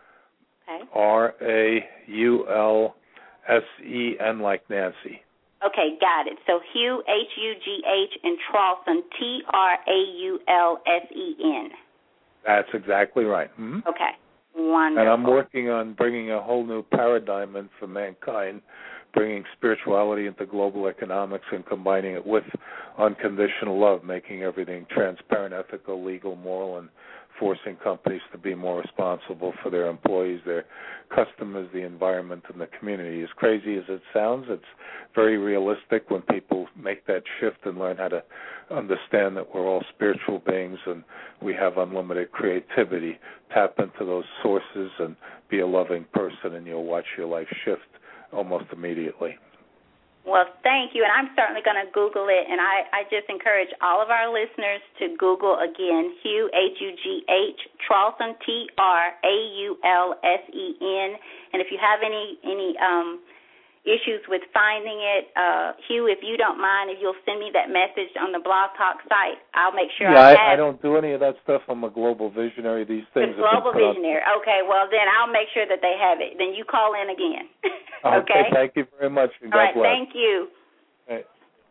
okay. R A U L S E N like Nancy. Okay, got it. So Hugh, H U G H, and Traulsen, T R A U L S E N. That's exactly right. Mm-hmm. Okay, wonderful. And I'm working on bringing a whole new paradigm in for mankind, bringing spirituality into global economics and combining it with unconditional love, making everything transparent, ethical, legal, moral, and forcing companies to be more responsible for their employees, their customers, the environment, and the community. As crazy as it sounds, it's very realistic when people make that shift and learn how to understand that we're all spiritual beings and we have unlimited creativity. Tap into those sources and be a loving person, and you'll watch your life shift almost immediately. Well, thank you, and I'm certainly going to Google it, and I, I just encourage all of our listeners to Google, again, Hugh, H U G H, Traulsen, T R A U L S E N, and if you have any any um, issues with finding it, uh, Hugh, if you don't mind, if you'll send me that message on the Blog Talk site, I'll make sure yeah, I have I, I don't do any of that stuff. I'm a global visionary. These things the global visionary. On. Okay, well, then I'll make sure that they have it. Then you call in again. Okay, okay, thank you very much. And God All right, bless. thank you. Right.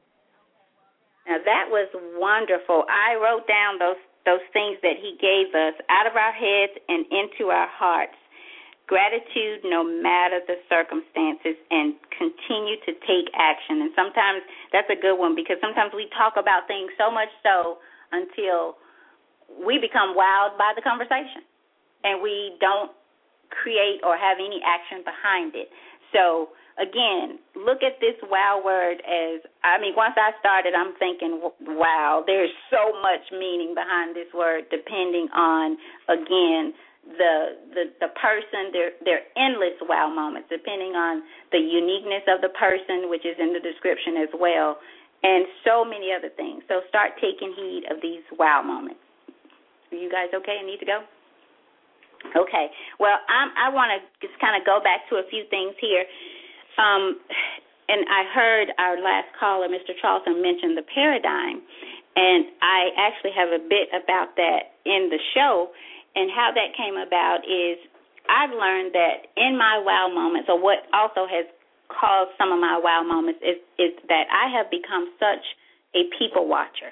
Now, that was wonderful. I wrote down those those things that he gave us out of our heads and into our hearts. Gratitude no matter the circumstances, and continue to take action. And sometimes that's a good one, because sometimes we talk about things so much so until we become wowed by the conversation, and we don't create or have any action behind it. So, again, look at this wow word as, I mean, once I started, I'm thinking, wow, there's so much meaning behind this word, depending on, again, the the, the person, their, their endless wow moments, depending on the uniqueness of the person, which is in the description as well, and so many other things. So start taking heed of these wow moments. Are you guys okay? I need to go? Okay. Well, I'm, I want to just kind of go back to a few things here. Um, and I heard our last caller, Mister Traulsen, mention the paradigm. And I actually have a bit about that in the show. And how that came about is I've learned that in my wow moments, or what also has caused some of my wow moments, is, is that I have become such a people watcher.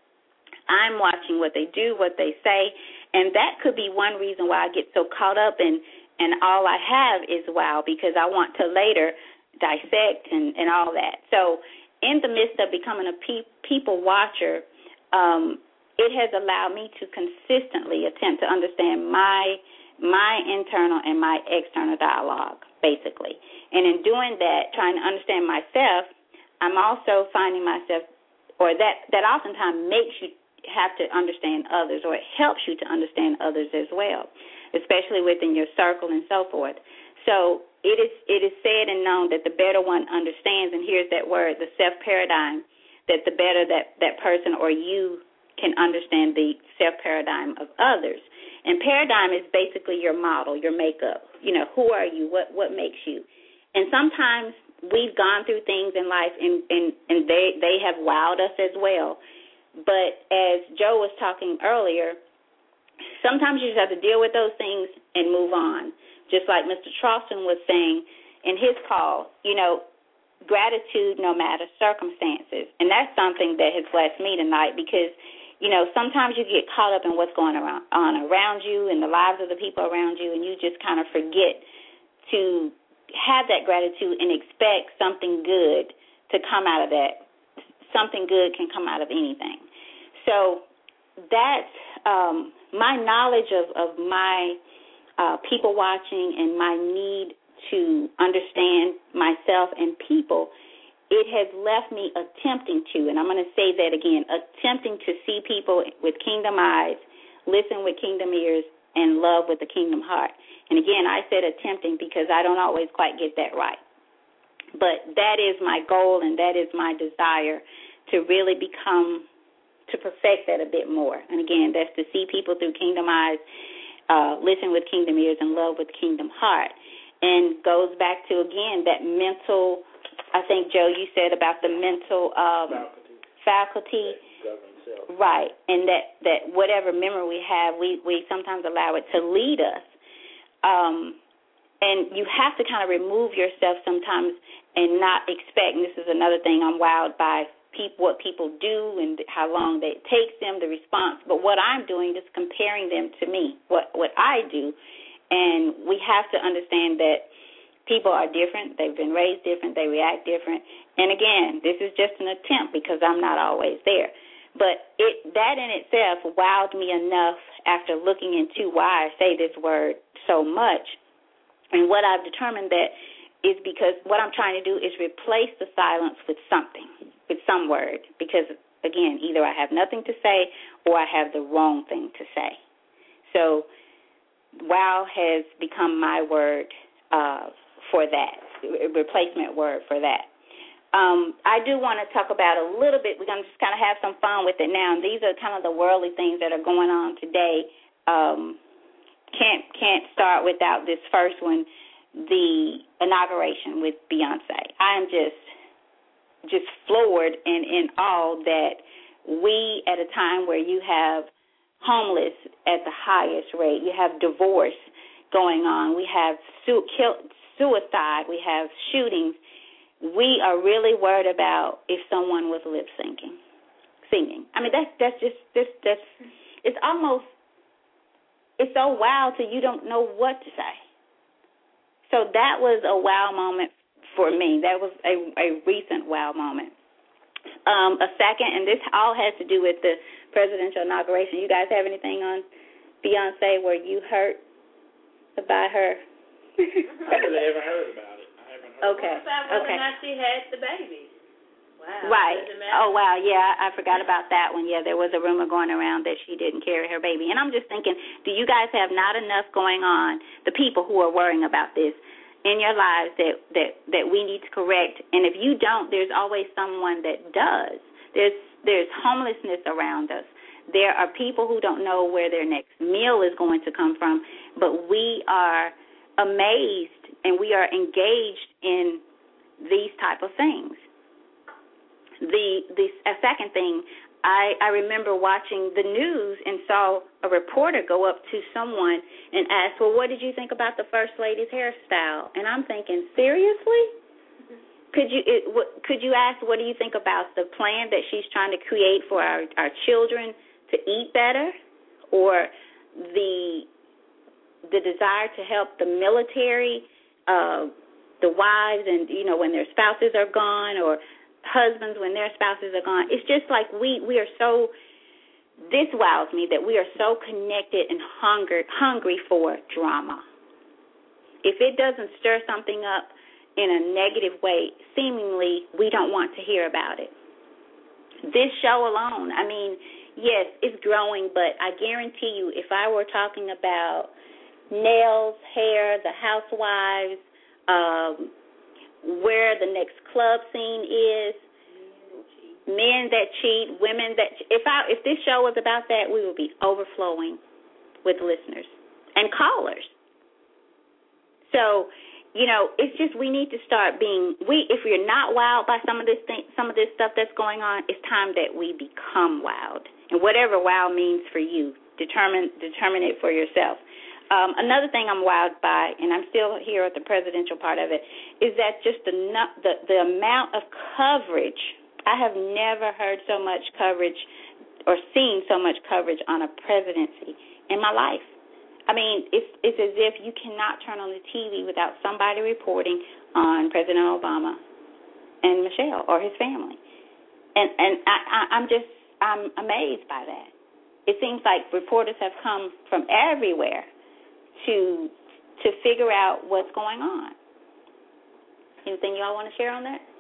I'm watching what they do, what they say, and that could be one reason why I get so caught up in, and all I have is wow, because I want to later dissect and, and all that. So in the midst of becoming a pe- people watcher, um, it has allowed me to consistently attempt to understand my my internal and my external dialogue, basically. And in doing that, trying to understand myself, I'm also finding myself, or that, that oftentimes makes you have to understand others, or it helps you to understand others as well, especially within your circle and so forth. So it is it is said and known that the better one understands, and here's that word, the self-paradigm. that the better that, that person or you can understand the self-paradigm of others. And paradigm is basically your model, your makeup. You know, who are you? What what makes you? And sometimes we've gone through things in life, and, and, and they, they have wowed us as well. But as Joe was talking earlier, sometimes you just have to deal with those things and move on. Just like Mister Charleston was saying in his call, you know, gratitude no matter circumstances. And that's something that has blessed me tonight because, you know, sometimes you get caught up in what's going around, on around you and the lives of the people around you, and you just kind of forget to have that gratitude and expect something good to come out of that. Something good can come out of anything. So that's um, my knowledge of, of my uh, people watching and my need to understand myself and people, it has left me attempting to, and I'm going to say that again, attempting to see people with kingdom eyes, listen with kingdom ears, and love with the kingdom heart. And again, I said attempting because I don't always quite get that right. But that is my goal and that is my desire to really become, to perfect that a bit more. And again, that's to see people through kingdom eyes, uh, listen with kingdom ears, and love with kingdom heart. And goes back to, again, that mental, I think, Joe, you said about the mental um, faculty. faculty. Right. And that, that whatever memory we have, we, we sometimes allow it to lead us. Um, and you have to kind of remove yourself sometimes and not expect, and this is another thing I'm wowed by, people, what people do and how long they, it takes them, the response. But what I'm doing is comparing them to me, what, what I do. And we have to understand that people are different. They've been raised different. They react different. And, again, this is just an attempt because I'm not always there. But it that in itself wowed me enough after looking into why I say this word so much. And what I've determined that is because what I'm trying to do is replace the silence with something, with some word. Because, again, either I have nothing to say or I have the wrong thing to say. So wow has become my word uh, for that, replacement word for that. Um, I do want to talk about a little bit. We're going to just kind of have some fun with it now. And these are kind of the worldly things that are going on today. Um, can't can't start without this first one, the inauguration with Beyonce. I am just just floored and in awe that we, at a time where you have homeless at the highest rate, you have divorce going on, we have su- kill, suicide, we have shootings. We are really worried about if someone was lip syncing, singing. I mean, that's that's just this that's it's almost it's so wild till you don't know what to say. So that was a wow moment for me. That was a, a recent wow moment. Um, a second, and this all has to do with the presidential inauguration. You guys have anything on Beyonce where you hurt about her? I really haven't heard about it. I haven't heard okay. What about whether okay. or not she had the baby? Wow. Right. Oh, wow. Yeah, I forgot about that one. Yeah, there was a rumor going around that she didn't carry her baby. And I'm just thinking, do you guys have not enough going on, the people who are worrying about this, in your lives that, that, that we need to correct? And if you don't, there's always someone that does. There's there's homelessness around us. There are people who don't know where their next meal is going to come from, but we are amazed and we are engaged in these type of things. The the a second thing, I, I remember watching the news and saw a reporter go up to someone and ask, well, what did you think about the First Lady's hairstyle? And I'm thinking, seriously? Could you it, what, could you ask, what do you think about the plan that she's trying to create for our, our children to eat better, or the the desire to help the military, uh, the wives, and you know when their spouses are gone, or husbands when their spouses are gone? It's just like we we are so. This wows me that we are so connected and hunger, hungry for drama. If it doesn't stir something up in a negative way, seemingly we don't want to hear about it. This show alone, I mean, yes, it's growing, but I guarantee you if I were talking about nails, hair, the housewives, um, where the next club scene is, men that cheat, women that if I if this show was about that, we would be overflowing with listeners and callers. So, you know, it's just we need to start being we if we're not wowed by some of this thing, some of this stuff that's going on, it's time that we become wowed. And whatever wow means for you, determine determine it for yourself. Um, another thing I'm wowed by, and I'm still here at the presidential part of it, is that just the the, the amount of coverage. I have never heard so much coverage or seen so much coverage on a presidency in my life. I mean, it's it's as if you cannot turn on the T V without somebody reporting on President Obama and Michelle or his family. And and I, I, I'm just I'm amazed by that. It seems like reporters have come from everywhere to to figure out what's going on. Anything y'all want to share on that?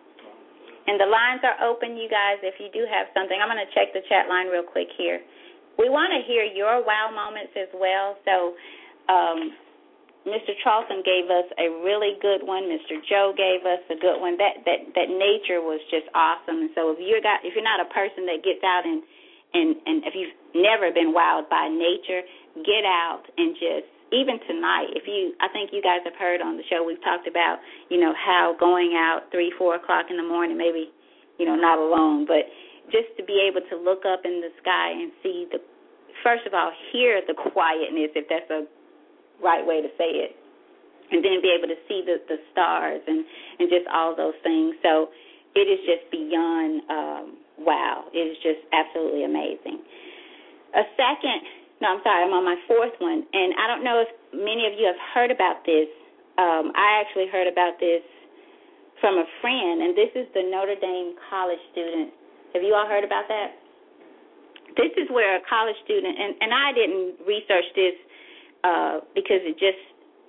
And the lines are open, you guys, if you do have something. I'm going to check the chat line real quick here. We want to hear your wow moments as well. So um, Mister Charlton gave us a really good one. Mister Joe gave us a good one. That that, that nature was just awesome. And so if you're, got, if you're not a person that gets out and, and, and if you've never been wowed by nature, get out and just, even tonight, if you, I think you guys have heard on the show, we've talked about, you know, how going out three, four o'clock in the morning, maybe, you know, not alone, but just to be able to look up in the sky and see the, first of all, hear the quietness, if that's a right way to say it, and then be able to see the, the stars and, and just all those things. So it is just beyond um, wow. It is just absolutely amazing. A second. No, I'm sorry, I'm on my fourth one, and I don't know if many of you have heard about this. Um, I actually heard about this from a friend, and this is the Notre Dame college student. Have you all heard about that? This is where a college student, and, and I didn't research this uh, because it just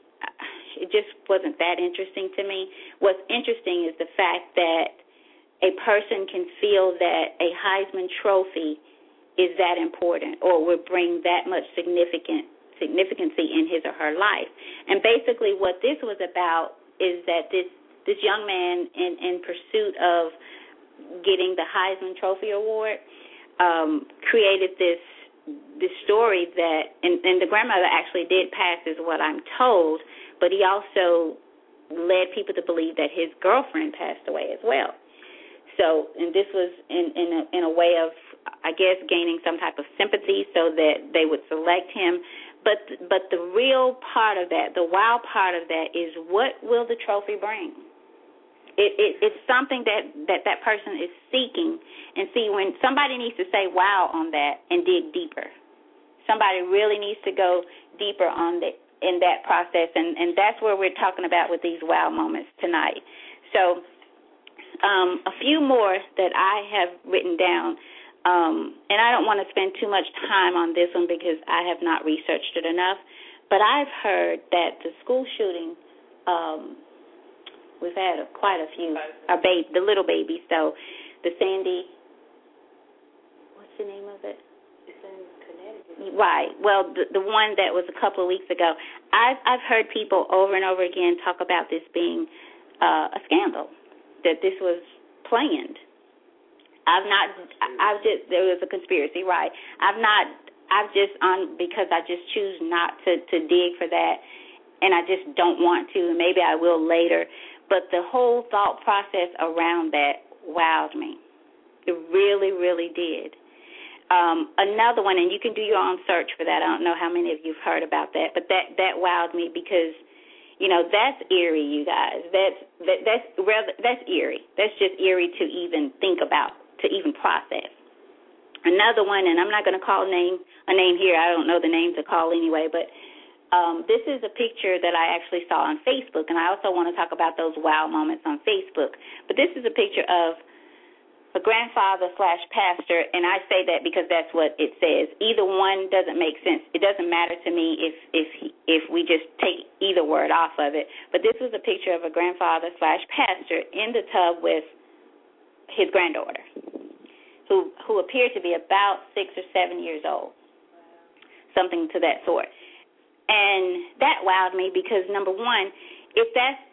it just wasn't that interesting to me. What's interesting is the fact that a person can feel that a Heisman Trophy is that important or will bring that much significant significancy in his or her life. And basically what this was about is that this, this young man in, in pursuit of getting the Heisman Trophy Award um, created this this story that, and, and the grandmother actually did pass is what I'm told, but he also led people to believe that his girlfriend passed away as well. So, and this was in, in, a, in a way of, I guess, gaining some type of sympathy so that they would select him. But but the real part of that, the wow part of that is what will the trophy bring? It, it It's something that, that that person is seeking. And see, when somebody needs to say wow on that and dig deeper. Somebody really needs to go deeper on the, in that process. And, and that's where we're talking about with these wow moments tonight. So Um, a few more that I have written down, um, and I don't want to spend too much time on this one because I have not researched it enough, but I've heard that the school shooting, um, we've had a, quite a few, our baby, the little babies, so the Sandy, what's the name of it? It's in Connecticut. Right. Well, the, the one that was a couple of weeks ago, I've, I've heard people over and over again talk about this being uh, a scandal, that this was planned. I've not, I've just, there was a conspiracy, right. I've not, I've just, on because I just choose not to, to dig for that, and I just don't want to, and maybe I will later, but the whole thought process around that wowed me. It really, really did. Um, another one, and you can do your own search for that. I don't know how many of you have heard about that, but that, that wowed me because, you know, that's eerie, you guys. That's that, that's rather that's eerie. That's just eerie to even think about, to even process. Another one, and I'm not going to call name a name here. I don't know the name to call anyway, but um, this is a picture that I actually saw on Facebook, and I also want to talk about those wow moments on Facebook. But this is a picture of a grandfather slash pastor, and I say that because that's what it says. Either one doesn't make sense. It doesn't matter to me if if if we just take either word off of it. But this was a picture of a grandfather slash pastor in the tub with his granddaughter, who who appeared to be about six or seven years old, something to that sort. And that wowed me because, number one, if that's if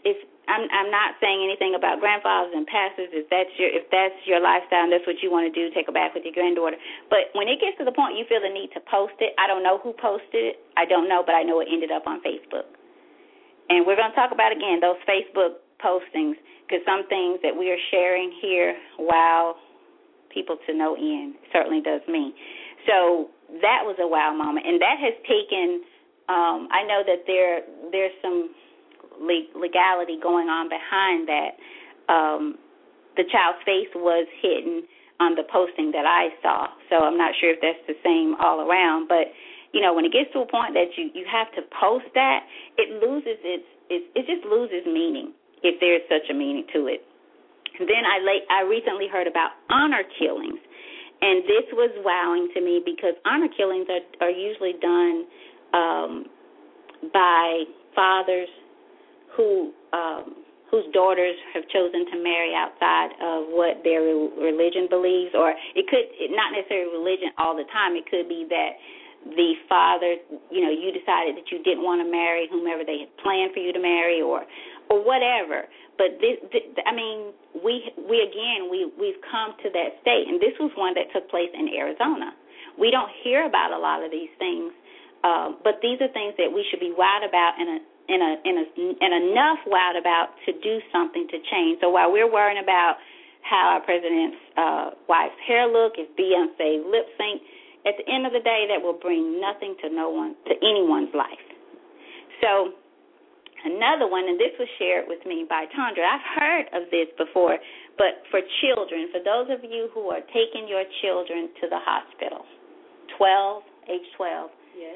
I'm I'm not saying anything about grandfathers and pastors. If that's your if that's your lifestyle and that's what you want to do, take a bath with your granddaughter. But when it gets to the point you feel the need to post it, I don't know who posted it. I don't know, but I know it ended up on Facebook. And we're going to talk about, again, those Facebook postings, because some things that we are sharing here, wow, people to no end. It certainly does me. So that was a wow moment. And that has taken, um, I know that there there's some legality going on behind that. Um, the child's face was hidden on the posting that I saw. So I'm not sure if that's the same all around. But, you know, when it gets to a point that you, you have to post that, it loses its, it, it just loses meaning, if there's such a meaning to it. And then I late, I recently heard about honor killings. And this was wowing to me because honor killings are, are usually done um, by fathers who um, whose daughters have chosen to marry outside of what their religion believes, or it could it, not necessarily religion all the time. It could be that the father, you know, you decided that you didn't want to marry whomever they had planned for you to marry, or or whatever. But this, this I mean, we we again we we've come to that state, and this was one that took place in Arizona. We don't hear about a lot of these things, uh, but these are things that we should be wowed about and a In a, in a in enough wowed about to do something to change. So while we're worrying about how our president's uh, wife's hair look, if Beyonce lip sync, at the end of the day, that will bring nothing to no one, to anyone's life. So another one, and this was shared with me by Tondra. I've heard of this before, but for children, for those of you who are taking your children to the hospital, twelve, age twelve. Yes.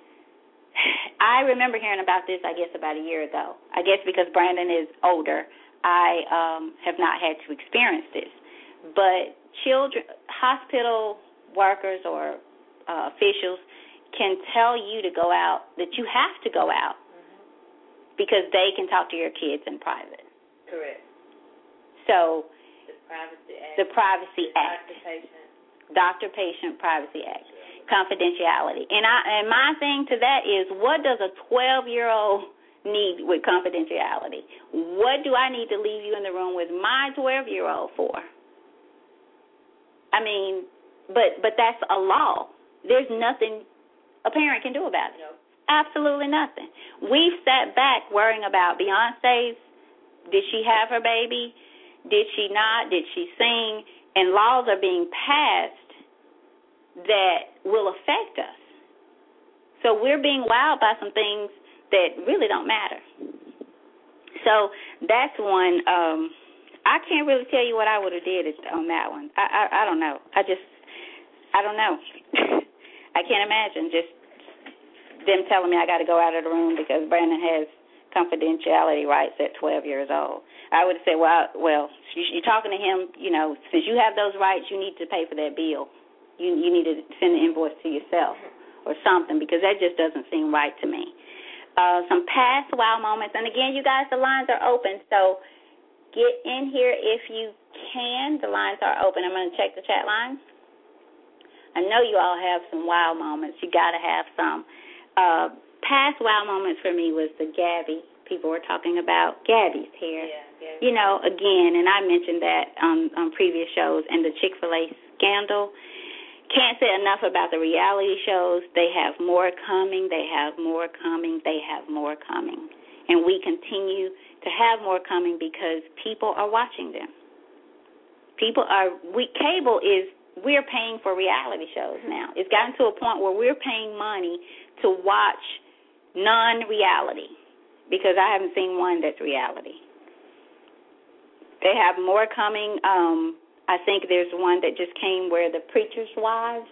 I remember hearing about this, I guess, about a year ago. I guess because Brandon is older, I um, have not had to experience this. But children, hospital workers or uh, officials can tell you to go out, that you have to go out, mm-hmm. because they can talk to your kids in private. Correct. So the Privacy Act. The Privacy Act. Doctor-patient. Doctor-patient Privacy Act. Confidentiality. And I and my thing to that is, what does a twelve-year-old need with confidentiality? What do I need to leave you in the room with my twelve-year-old for? I mean, but but that's a law. There's nothing a parent can do about it. No. Absolutely nothing. We've sat back worrying about Beyonce's, did she have her baby? Did she not? Did she sing? And laws are being passed that will affect us. So we're being wowed by some things that really don't matter. So that's one. Um, I can't really tell you what I would have did on that one. I, I, I don't know. I just, I don't know. I can't imagine just them telling me I got to go out of the room because Brandon has confidentiality rights at twelve years old. I would say, well, well, you're talking to him, you know, since you have those rights, you need to pay for that bill. You you need to send an invoice to yourself or something, because that just doesn't seem right to me. Uh, some past wow moments. And, again, you guys, the lines are open, so get in here if you can. The lines are open. I'm going to check the chat lines. I know you all have some wow moments. You got to have some. Uh, past wow moments for me was the Gabby. People were talking about Gabby's hair. Yeah, Gabby. You know, again, and I mentioned that on, on previous shows, and the Chick-fil-A scandal. Can't say enough about the reality shows. They have more coming. They have more coming. They have more coming. And we continue to have more coming because people are watching them. People are, we, cable is, we're paying for reality shows now. It's gotten to a point where we're paying money to watch non-reality, because I haven't seen one that's reality. They have more coming. Um, I think there's one that just came where the preacher's wives,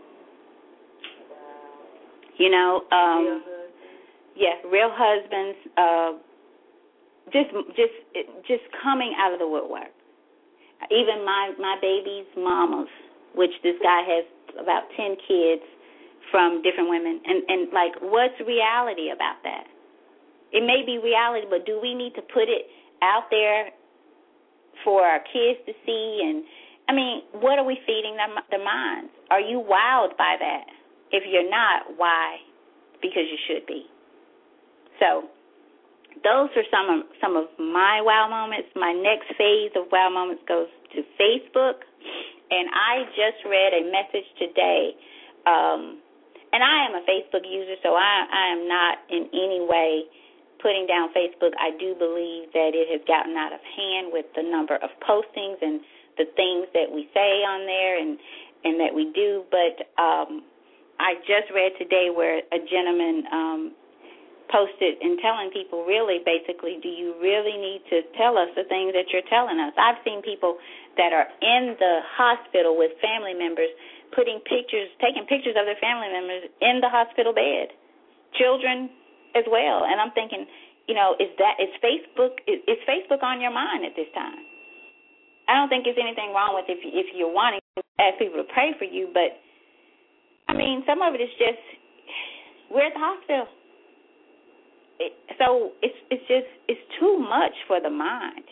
you know, um, real husbands. yeah, real husbands, uh, just just just coming out of the woodwork. Even my my baby's mamas, which this guy has about ten kids from different women, and and like, what's reality about that? It may be reality, but do we need to put it out there for our kids to see? And I mean, what are we feeding their, their minds? Are you wowed by that? If you're not, why? Because you should be. So those are some of, some of my wow moments. My next phase of wow moments goes to Facebook, and I just read a message today, um, and I am a Facebook user, so I, I am not in any way putting down Facebook. I do believe that it has gotten out of hand with the number of postings and the things that we say on there and, and that we do, but um, I just read today where a gentleman um, posted and telling people, really, basically, do you really need to tell us the things that you're telling us? I've seen people that are in the hospital with family members putting pictures, taking pictures of their family members in the hospital bed, children as well. And I'm thinking, you know, is that is Facebook is, is Facebook on your mind at this time? I don't think there's anything wrong with if if you're wanting to ask people to pray for you, but I mean, some of it is just we're at the hospital. It, so it's it's just it's too much for the mind.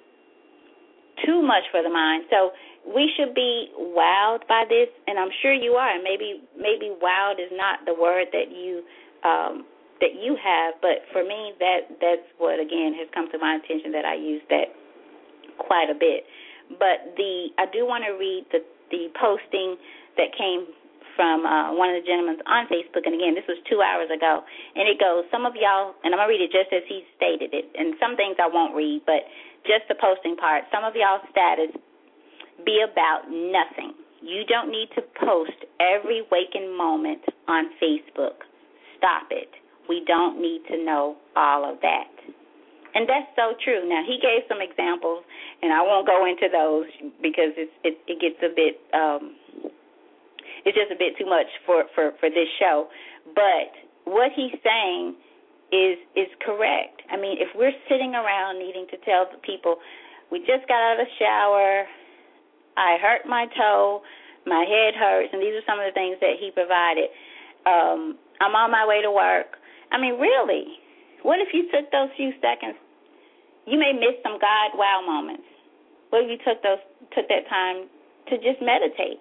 Too much for the mind. So we should be wowed by this, and I'm sure you are. And maybe maybe wowed is not the word that you um, that you have, but for me, that that's what again has come to my attention, that I use that quite a bit. But the I do want to read the the posting that came from uh, one of the gentlemen on Facebook, and again, this was two hours ago, and it goes, some of y'all, and I'm going to read it just as he stated it, and some things I won't read, but just the posting part, some of y'all status be about nothing. You don't need to post every waking moment on Facebook. Stop it. We don't need to know all of that. And that's so true. Now, he gave some examples, and I won't go into those because it's, it, it gets a bit... Um, It's just a bit too much for, for, for this show. But what he's saying is is correct. I mean, if we're sitting around needing to tell the people, we just got out of the shower, I hurt my toe, my head hurts, and these are some of the things that he provided. Um, I'm on my way to work. I mean, really, what if you took those few seconds? You may miss some God wow moments. What if you took those took that time to just meditate?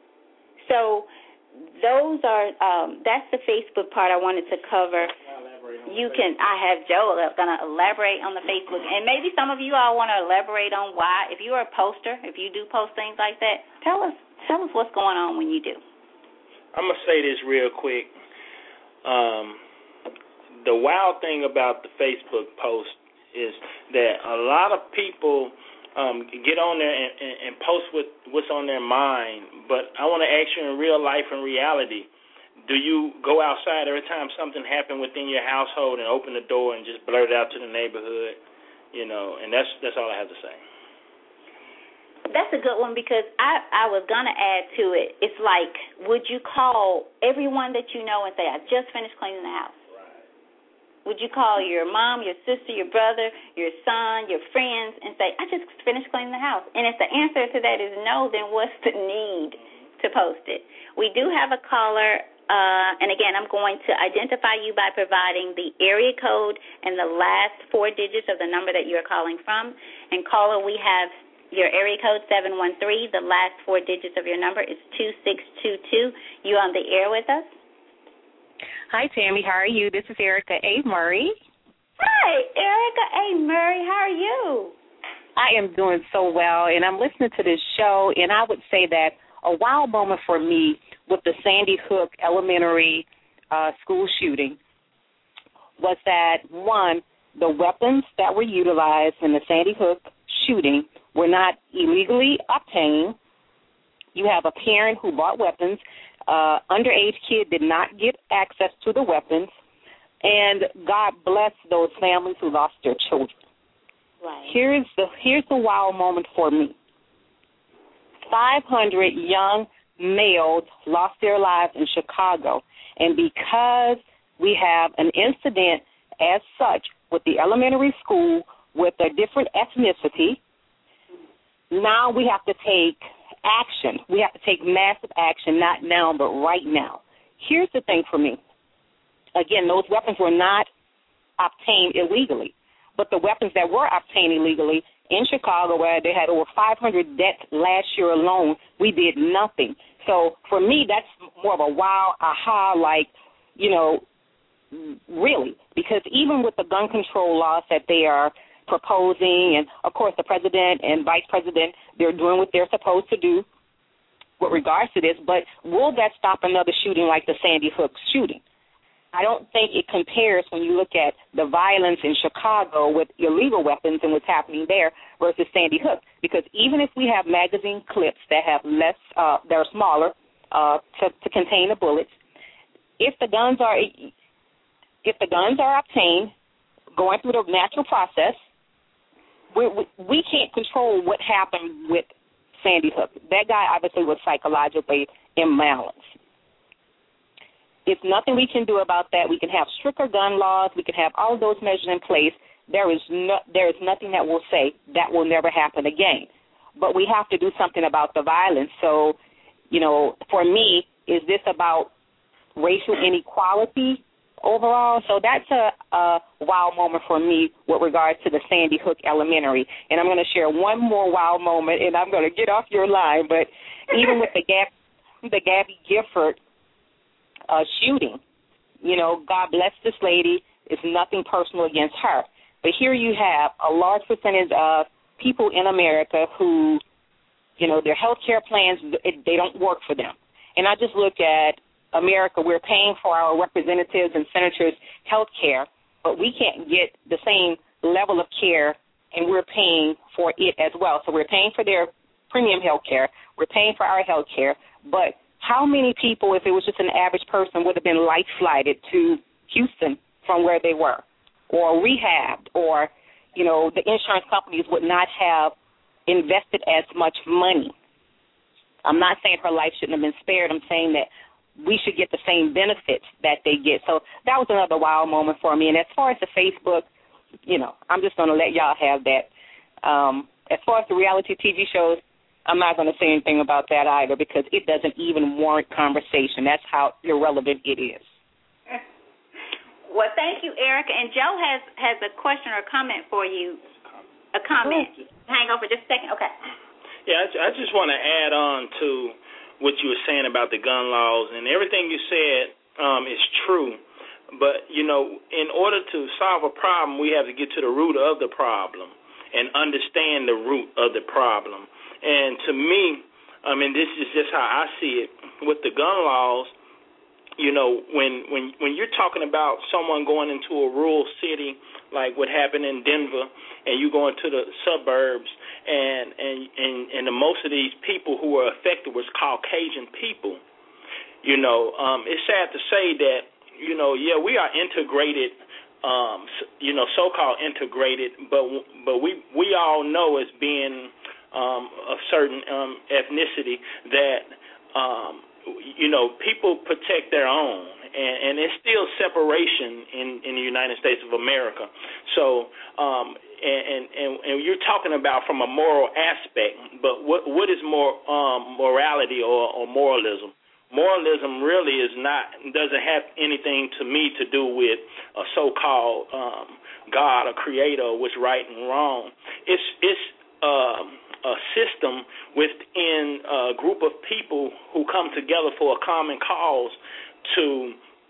So those are, um, that's the Facebook part I wanted to cover. You can, I have Joe going to elaborate on the Facebook, and maybe some of you all want to elaborate on why. If you're a poster, if you do post things like that, tell us, tell us what's going on when you do. I'm going to say this real quick. Um, the wild thing about the Facebook post is that a lot of people Um, get on there and, and, and post what, what's on their mind. But I want to ask you, in real life and reality, do you go outside every time something happened within your household and open the door and just blurt it out to the neighborhood? You know, and that's that's all I have to say. That's a good one, because I, I was going to add to it. It's like, would you call everyone that you know and say, I just finished cleaning the house? Would you call your mom, your sister, your brother, your son, your friends, and say, I just finished cleaning the house? And if the answer to that is no, then what's the need to post it? We do have a caller, uh, and again, I'm going to identify you by providing the area code and the last four digits of the number that you're calling from. And caller, we have your area code seven one three. The last four digits of your number is two six two two. You on the air with us? Hi, Tammy. How are you? This is Erica A. Murray. Hi, Erica A. Murray. How are you? I am doing so well, and I'm listening to this show, and I would say that a wow moment for me with the Sandy Hook Elementary uh, school shooting was that, one, the weapons that were utilized in the Sandy Hook shooting were not illegally obtained. You have a parent who bought weapons. Uh, underage kid did not get access to the weapons, and God bless those families who lost their children. Right. Here's the here's the wow moment for me. five hundred young males lost their lives in Chicago, and because we have an incident as such with the elementary school with a different ethnicity, now we have to take action. We have to take massive action, not now, but right now. Here's the thing for me. Again, those weapons were not obtained illegally, but the weapons that were obtained illegally in Chicago, where they had over five hundred deaths last year alone, we did nothing. So for me, that's more of a wow, aha, like, you know, really, because even with the gun control laws that they are proposing, and, of course, the president and vice president, they're doing what they're supposed to do with regards to this, but will that stop another shooting like the Sandy Hook shooting? I don't think it compares when you look at the violence in Chicago with illegal weapons and what's happening there versus Sandy Hook, because even if we have magazine clips that have less, uh, that are smaller uh, to, to contain the bullets, if the guns are if the guns are obtained going through the natural process, we, we, we can't control what happened with Sandy Hook. That guy obviously was psychologically imbalanced. There's nothing we can do about that. We can have stricter gun laws. We can have all of those measures in place. There is no, there is nothing that will say that will never happen again. But we have to do something about the violence. So, you know, for me, is this about racial inequality overall? So that's a, a wow moment for me with regards to the Sandy Hook Elementary. And I'm going to share one more wow moment, and I'm going to get off your line. But even with the Gab, the Gabby Gifford uh, shooting, you know, God bless this lady. It's nothing personal against her. But here you have a large percentage of people in America who, you know, their health care plans, they don't work for them. And I just look at America, we're paying for our representatives and senators' health care, but we can't get the same level of care, and we're paying for it as well. So we're paying for their premium health care. We're paying for our health care. But how many people, if it was just an average person, would have been life-flighted to Houston from where they were, or rehabbed, or, you know, the insurance companies would not have invested as much money? I'm not saying her life shouldn't have been spared. I'm saying that we should get the same benefits that they get. So that was another wow moment for me. And as far as the Facebook, you know, I'm just going to let y'all have that. Um, as far as the reality T V shows, I'm not going to say anything about that either because it doesn't even warrant conversation. That's how irrelevant it is. Well, thank you, Erica. And Joe has, has a question or a comment for you. A comment. Hang on for just a second. Okay. Yeah, I, I just want to add on to what you were saying about the gun laws, and everything you said um, is true. But, you know, in order to solve a problem, we have to get to the root of the problem and understand the root of the problem. And to me, I mean, this is just how I see it. With the gun laws, you know, when, when, when you're talking about someone going into a rural city like what happened in Denver, and you go into the suburbs, and and, and, and the most of these people who were affected was Caucasian people, you know, um, it's sad to say that, you know, yeah, we are integrated, um, you know, so-called integrated, but but we, we all know as being um, a certain um, ethnicity that, um, you know, people protect their own. And, and there's still separation in, in the United States of America. So, um, and, and, and you're talking about from a moral aspect, but what what is more um, morality or, or moralism? Moralism really is not, doesn't have anything to me to do with a so-called um, God or creator, what's right and wrong. It's it's um, a system within a group of people who come together for a common cause to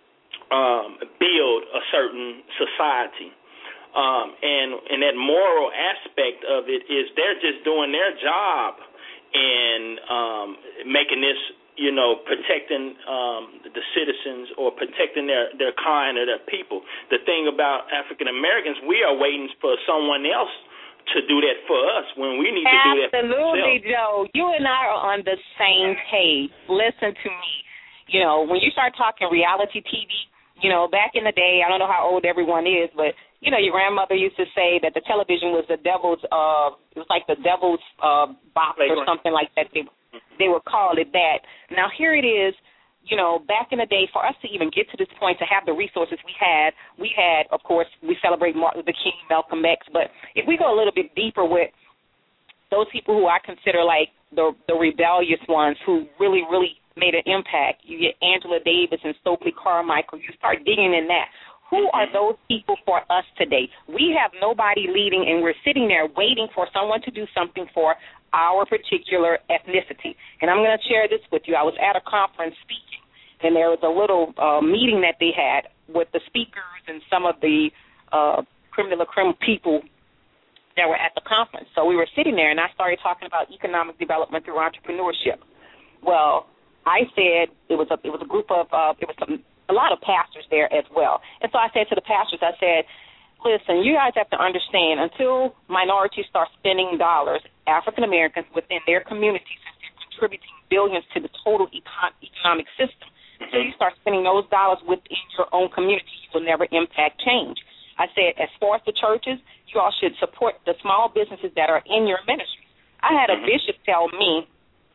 um, build a certain society. Um, and, and that moral aspect of it is they're just doing their job in um, making this, you know, protecting um, the citizens or protecting their, their kind or their people. The thing about African Americans, we are waiting for someone else to do that for us when we need to do that for ourselves. Absolutely, Joe. You and I are on the same page. Listen to me. You know, when you start talking reality T V, you know, back in the day, I don't know how old everyone is, but, you know, your grandmother used to say that the television was the devil's, uh, it was like the devil's uh, box or something like that. They, they would call it that. Now, here it is, you know, back in the day, for us to even get to this point, to have the resources we had, we had, of course, we celebrate Martin Luther King, Malcolm X, but if we go a little bit deeper with those people who I consider like the, the rebellious ones who really, really made an impact. You get Angela Davis and Stokely Carmichael. You start digging in that. Who are those people for us today? We have nobody leading, and we're sitting there waiting for someone to do something for our particular ethnicity. And I'm going to share this with you. I was at a conference speaking, and there was a little uh, meeting that they had with the speakers and some of the uh, creme de la creme people that were at the conference. So we were sitting there, and I started talking about economic development through entrepreneurship. Well, I said it was a it was a group of uh, it was some, a lot of pastors there as well. And so I said to the pastors, I said, listen, you guys have to understand, until minorities start spending dollars, African Americans within their communities are contributing billions to the total econ- economic system. Until you start spending those dollars within your own community, you will never impact change. I said, as far as the churches, you all should support the small businesses that are in your ministry. I had a bishop tell me,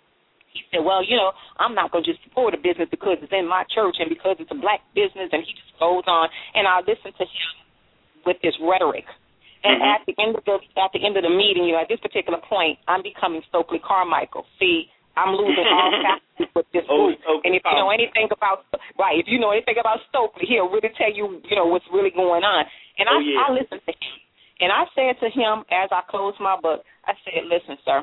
he said, well, you know, I'm not going to just support a business because it's in my church and because it's a black business, and he just goes on. And I listened to him with this rhetoric. And mm-hmm. at the end of the at the end of the meeting, you know, at this particular point, I'm becoming Stokely Carmichael. See, I'm losing all facts with this group. Oh, and if you know anything about right, if you know anything about Stokely, he'll really tell you, you know, what's really going on. And I, oh, yeah. I listened to him, and I said to him as I closed my book, I said, listen, sir,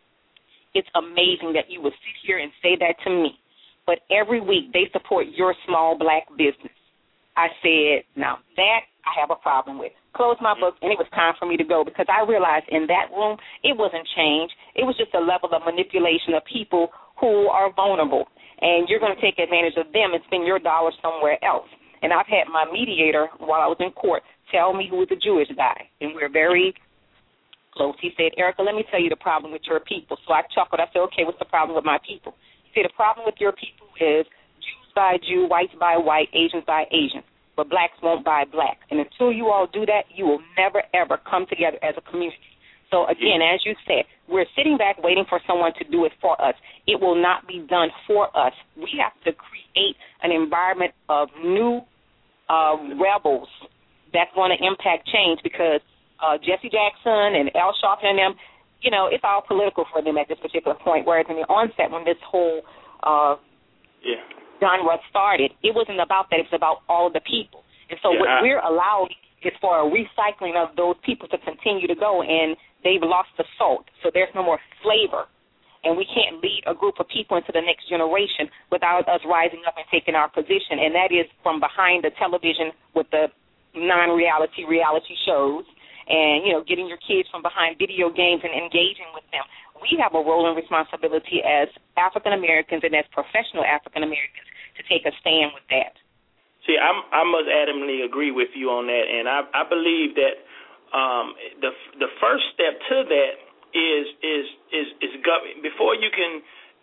it's amazing that you would sit here and say that to me, but every week they support your small black business. I said, now that I have a problem with. Closed my book, and it was time for me to go, because I realized in that room it wasn't change. It was just a level of manipulation of people who are vulnerable, and you're going to take advantage of them and spend your dollars somewhere else. And I've had my mediator, while I was in court, tell me who was a Jewish guy, and we're very close. He said, Erica, let me tell you the problem with your people. So I chuckled. I said, okay, what's the problem with my people? He said, the problem with your people is Jews buy Jew, whites buy white, Asians buy Asian, but blacks won't buy black. And until you all do that, you will never, ever come together as a community. So, again, as you said, we're sitting back waiting for someone to do it for us. It will not be done for us. We have to create an environment of new uh, rebels that's going to impact change, because uh, Jesse Jackson and Al Sharpton and them, you know, it's all political for them at this particular point, whereas in the onset when this whole uh, yeah. genre started, it wasn't about that. It was about all of the people. And so yeah, what I, we're allowed is for a recycling of those people to continue to go, and they've lost the salt, so there's no more flavor. And we can't lead a group of people into the next generation without us rising up and taking our position, and that is from behind the television with the non-reality reality shows, and, you know, getting your kids from behind video games and engaging with them. We have a role and responsibility as African-Americans and as professional African-Americans to take a stand with that. See, I'm, I must adamantly agree with you on that, and I, I believe that um, the the first step to that is is is, is gov- before you can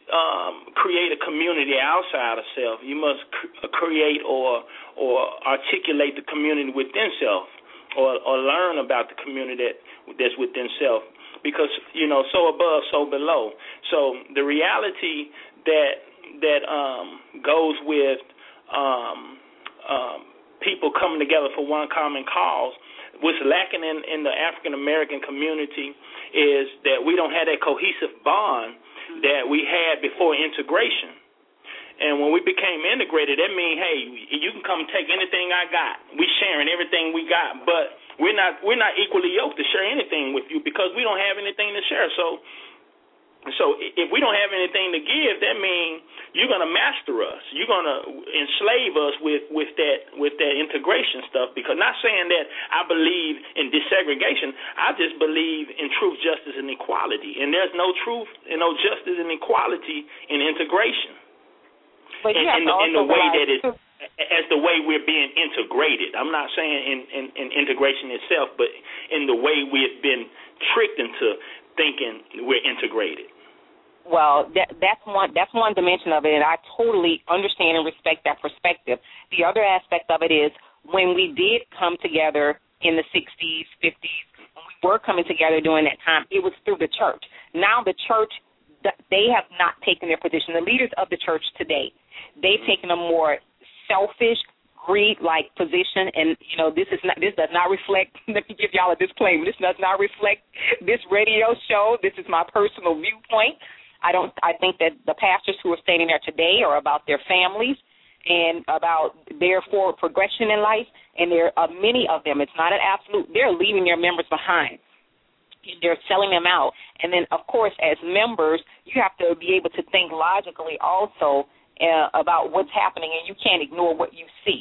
um, create a community outside of self, you must cr- create or or articulate the community within self, or, or learn about the community that, that's within self. Because, you know, so above, so below. So the reality that that um, goes with um, um, people coming together for one common cause, what's lacking in, in the African-American community is that we don't have that cohesive bond that we had before integration. And when we became integrated, that means, hey, you can come take anything I got. We sharing everything we got, but we're not we're not equally yoked to share anything with you because we don't have anything to share. So, so if we don't have anything to give, that means you're gonna master us. You're gonna enslave us with, with that with that integration stuff. Because not saying that I believe in desegregation, I just believe in truth, justice, and equality. And there's no truth and no justice and equality in integration. But in, in, the, in the way that it, as the way we're being integrated. I'm not saying in, in, in integration itself, but in the way we've been tricked into thinking we're integrated. Well, that, that's one that's one dimension of it, and I totally understand and respect that perspective. The other aspect of it is when we did come together in the sixties, fifties, when we were coming together during that time, it was through the church. Now the church, they have not taken their position. The leaders of the church today, they've taken a more selfish, greed-like position, and you know this is not. This does not reflect. Let me give y'all a disclaimer. This does not reflect this radio show. This is my personal viewpoint. I don't. I think that the pastors who are standing there today are about their families and about their forward progression in life, and there are many of them. It's not an absolute. They're leaving their members behind. They're selling them out, and then of course, as members, you have to be able to think logically also. Uh, about what's happening, and you can't ignore what you see.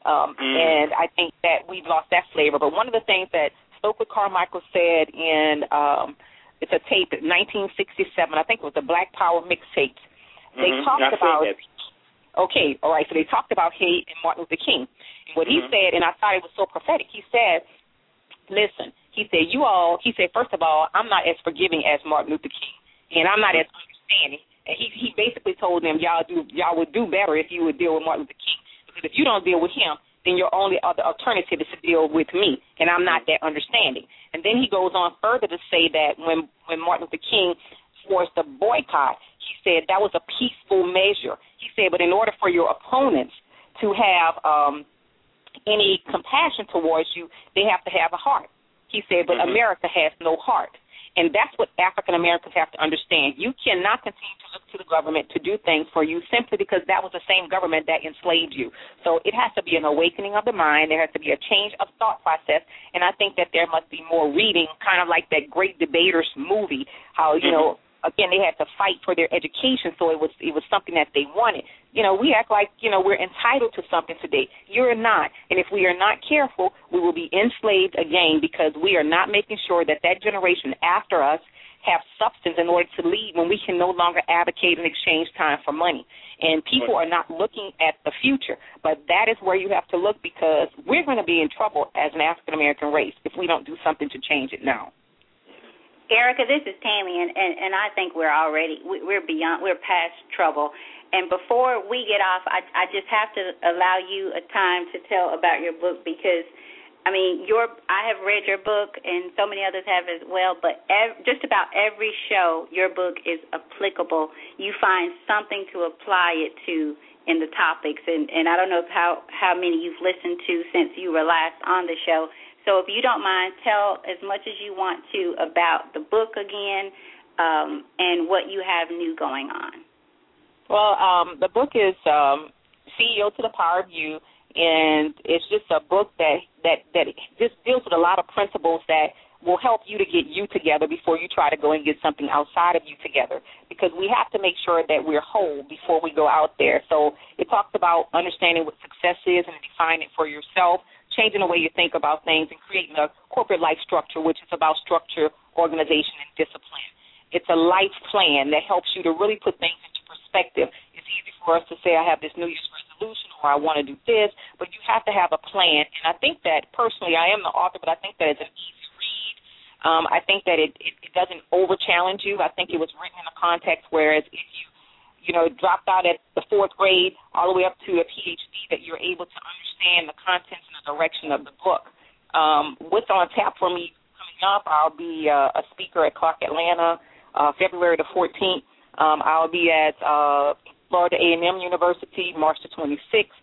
Um, mm. And I think that we've lost that flavor. But one of the things that Stokely Carmichael said in um, it's a tape in nineteen sixty-seven, I think it was the Black Power mixtapes. They mm-hmm. talked I about okay, all right. So they talked about hate and Martin Luther King. And what mm-hmm. he said, and I thought it was so prophetic. He said, "Listen," he said, "you all." He said, first of all, I'm not as forgiving as Martin Luther King, and I'm not as understanding." And he he basically told them, "Y'all do y'all would do better if you would deal with Martin Luther King, because if you don't deal with him, then your only other alternative is to deal with me, and I'm not that understanding." And then he goes on further to say that when, when Martin Luther King forced a boycott, he said that was a peaceful measure. He said, but in order for your opponents to have um, any compassion towards you, they have to have a heart. He said, but mm-hmm. America has no heart. And that's what African Americans have to understand. You cannot continue to look to the government to do things for you simply because that was the same government that enslaved you. So it has to be an awakening of the mind. There has to be a change of thought process. And I think that there must be more reading, kind of like that Great Debaters movie, how, you mm-hmm. know, again, they had to fight for their education, so it was it was something that they wanted. You know, we act like, you know, we're entitled to something today. You're not. And if we are not careful, we will be enslaved again because we are not making sure that that generation after us have substance in order to lead when we can no longer advocate and exchange time for money. And people are not looking at the future. But that is where you have to look because we're going to be in trouble as an African-American race if we don't do something to change it now. Erica, this is Tammy, and, and, and I think we're already, we're beyond, we're past trouble. And before we get off, I, I just have to allow you a time to tell about your book because, I mean, your I have read your book, and so many others have as well, but ev- just about every show, your book is applicable. You find something to apply it to in the topics, and, and I don't know how, how many you've listened to since you were last on the show. So if you don't mind, tell as much as you want to about the book again um, and what you have new going on. Well, um, the book is um, C E O to the Power of You, and it's just a book that, that, that just deals with a lot of principles that will help you to get you together before you try to go and get something outside of you together, because we have to make sure that we're whole before we go out there. So it talks about understanding what success is and defining it for yourself, changing the way you think about things, and creating a corporate life structure, which is about structure, organization, and discipline. It's a life plan that helps you to really put things into perspective. It's easy for us to say, I have this New Year's resolution, or I want to do this, but you have to have a plan. And I think that, personally, I am the author, but I think that it's an easy read. Um, I think that it, it, it doesn't over-challenge you. I think it was written in a context whereas if you, you know, dropped out at the fourth grade all the way up to a P H D, that you're able to understand the contents and the direction of the book. Um, what's on tap for me coming up, I'll be uh, a speaker at Clark Atlanta uh, February the fourteenth. Um, I'll be at uh, Florida A and M University March the twenty-sixth.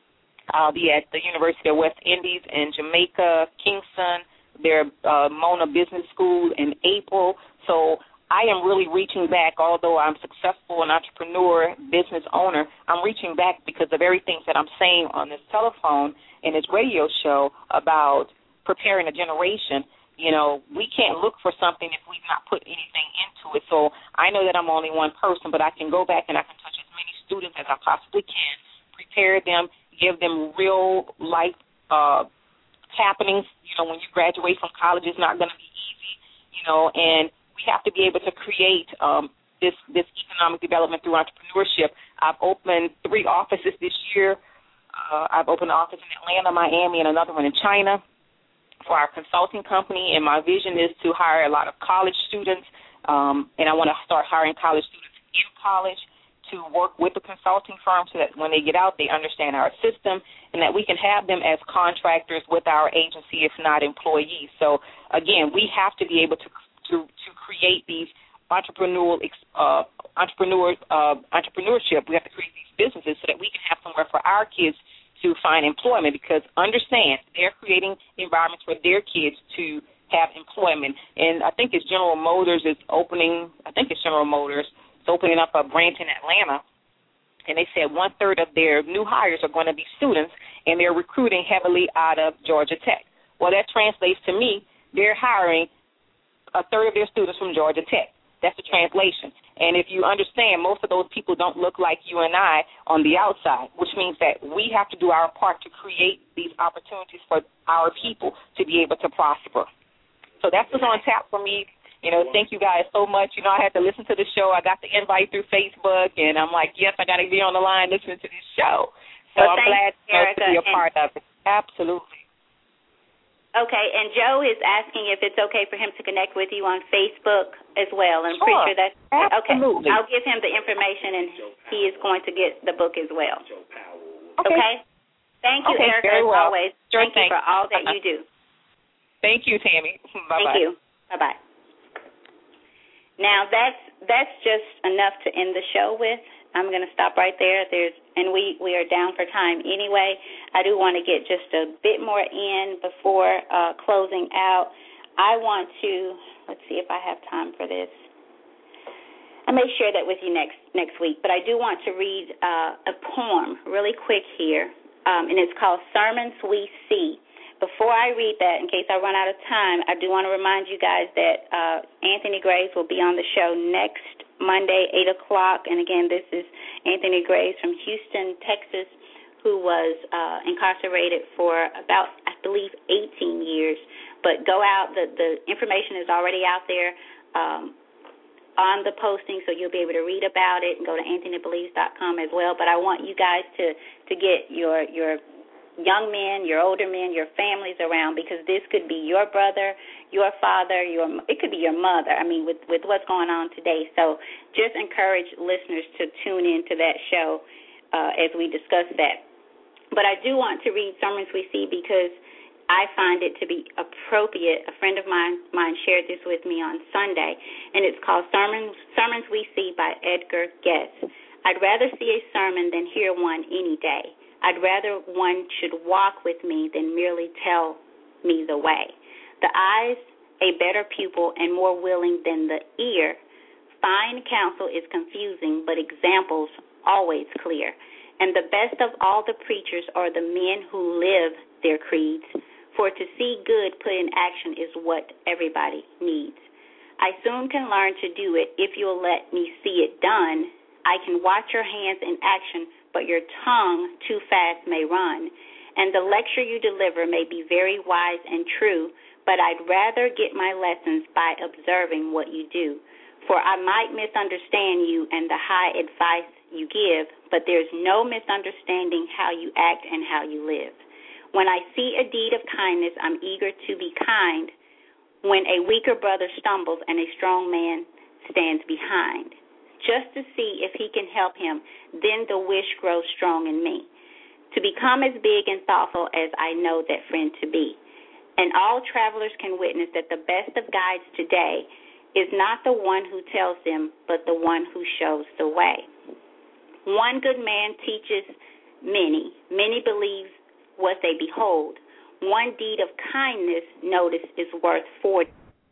I'll be at the University of West Indies in Jamaica, Kingston, their uh, Mona Business School in April. So I am really reaching back, although I'm successful, an entrepreneur, business owner, I'm reaching back because the very things that I'm saying on this telephone and this radio show about preparing a generation, you know, we can't look for something if we've not put anything into it. So I know that I'm only one person, but I can go back and I can touch as many students as I possibly can, prepare them, give them real life uh, happenings. You know, when you graduate from college, it's not going to be easy, you know, and we have to be able to create um, this, this economic development through entrepreneurship. I've opened three offices this year. Uh, I've opened an office in Atlanta, Miami, and another one in China for our consulting company, and my vision is to hire a lot of college students, um, and I want to start hiring college students in college to work with the consulting firm so that when they get out, they understand our system and that we can have them as contractors with our agency, if not employees. So, again, we have to be able to To, to create these entrepreneurial uh, entrepreneur uh, entrepreneurship. We have to create these businesses so that we can have somewhere for our kids to find employment. Because understand, they're creating environments for their kids to have employment. And I think it's General Motors is opening. I think it's General Motors is opening up a branch in Atlanta, and they said one third of their new hires are going to be students, and they're recruiting heavily out of Georgia Tech. Well, that translates to me, they're hiring a third of their students from Georgia Tech. That's the translation. And if you understand, most of those people don't look like you and I on the outside, which means that we have to do our part to create these opportunities for our people to be able to prosper. So that's what's on tap for me. You know, thank you guys so much. You know, I had to listen to the show. I got the invite through Facebook, and I'm like, yes, I got to be on the line listening to this show. So well, I'm glad you know, to be a part of it. Absolutely. Okay, and Joe is asking if it's okay for him to connect with you on Facebook as well. And I'm sure. pretty sure that's Absolutely. Okay. I'll give him the information, and he is going to get the book as well. Okay. okay? Thank you, okay, Erica, as well. always. Sure Thank thing. you for all that uh-huh. you do. Thank you, Tammy. Bye-bye. Thank you. Bye-bye. Now, that's that's just enough to end the show with. I'm going to stop right there. There's and we, we are down for time anyway. I do want to get just a bit more in before uh, closing out. I want to, let's see if I have time for this. I may share that with you next next week, but I do want to read uh, a poem really quick here, um, and it's called Sermons We See. Before I read that, in case I run out of time, I do want to remind you guys that uh, Anthony Graves will be on the show next Monday, eight o'clock. And, again, this is Anthony Graves from Houston, Texas, who was uh, incarcerated for about, I believe, eighteen years. But go out. The, the information is already out there um, on the posting, so you'll be able to read about it and go to anthony believes dot com as well. But I want you guys to, to get your your young men, your older men, your families around, because this could be your brother, your father, your it could be your mother, I mean, with, with what's going on today. So just encourage listeners to tune in to that show uh, as we discuss that. But I do want to read Sermons We See because I find it to be appropriate. A friend of mine, mine shared this with me on Sunday, and it's called Sermons, Sermons We See by Edgar Guest. I'd rather see a sermon than hear one any day. I'd rather one should walk with me than merely tell me the way. The eyes, a better pupil and more willing than the ear. Fine counsel is confusing, but examples always clear. And the best of all the preachers are the men who live their creeds. For to see good put in action is what everybody needs. I soon can learn to do it if you'll let me see it done. I can watch your hands in action, but your tongue too fast may run. And the lecture you deliver may be very wise and true, but I'd rather get my lessons by observing what you do. For I might misunderstand you and the high advice you give, but there's no misunderstanding how you act and how you live. When I see a deed of kindness, I'm eager to be kind. When a weaker brother stumbles and a strong man stands behind, just to see if he can help him, then the wish grows strong in me, to become as big and thoughtful as I know that friend to be. And all travelers can witness that the best of guides today is not the one who tells them, but the one who shows the way. One good man teaches many. Many believe what they behold. One deed of kindness, notice, is worth forty.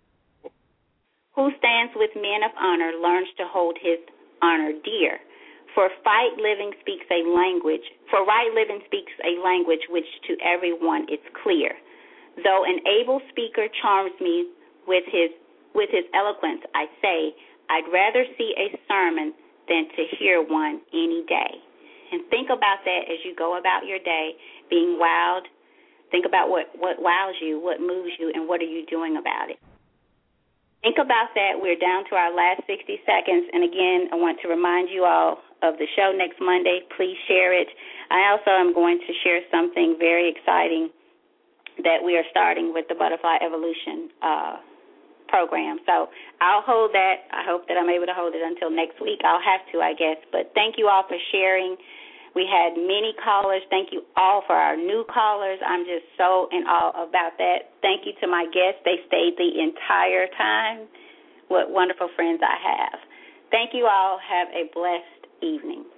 Who stands with men of honor learns to hold his honor dear. For fight living speaks a language, for right living speaks a language which to everyone is clear. Though an able speaker charms me with his with his eloquence, I say, I'd rather see a sermon than to hear one any day. And think about that as you go about your day, being wowed. Think about what, what wows you, what moves you, and what are you doing about it. Think about that. We're down to our last sixty seconds. And, again, I want to remind you all of the show next Monday. Please share it. I also am going to share something very exciting that we are starting with the Butterfly Evolution uh, program. So I'll hold that. I hope that I'm able to hold it until next week. I'll have to, I guess. But thank you all for sharing. We had many callers. Thank you all for our new callers. I'm just so in awe about that. Thank you to my guests. They stayed the entire time. What wonderful friends I have. Thank you all. Have a blessed evening.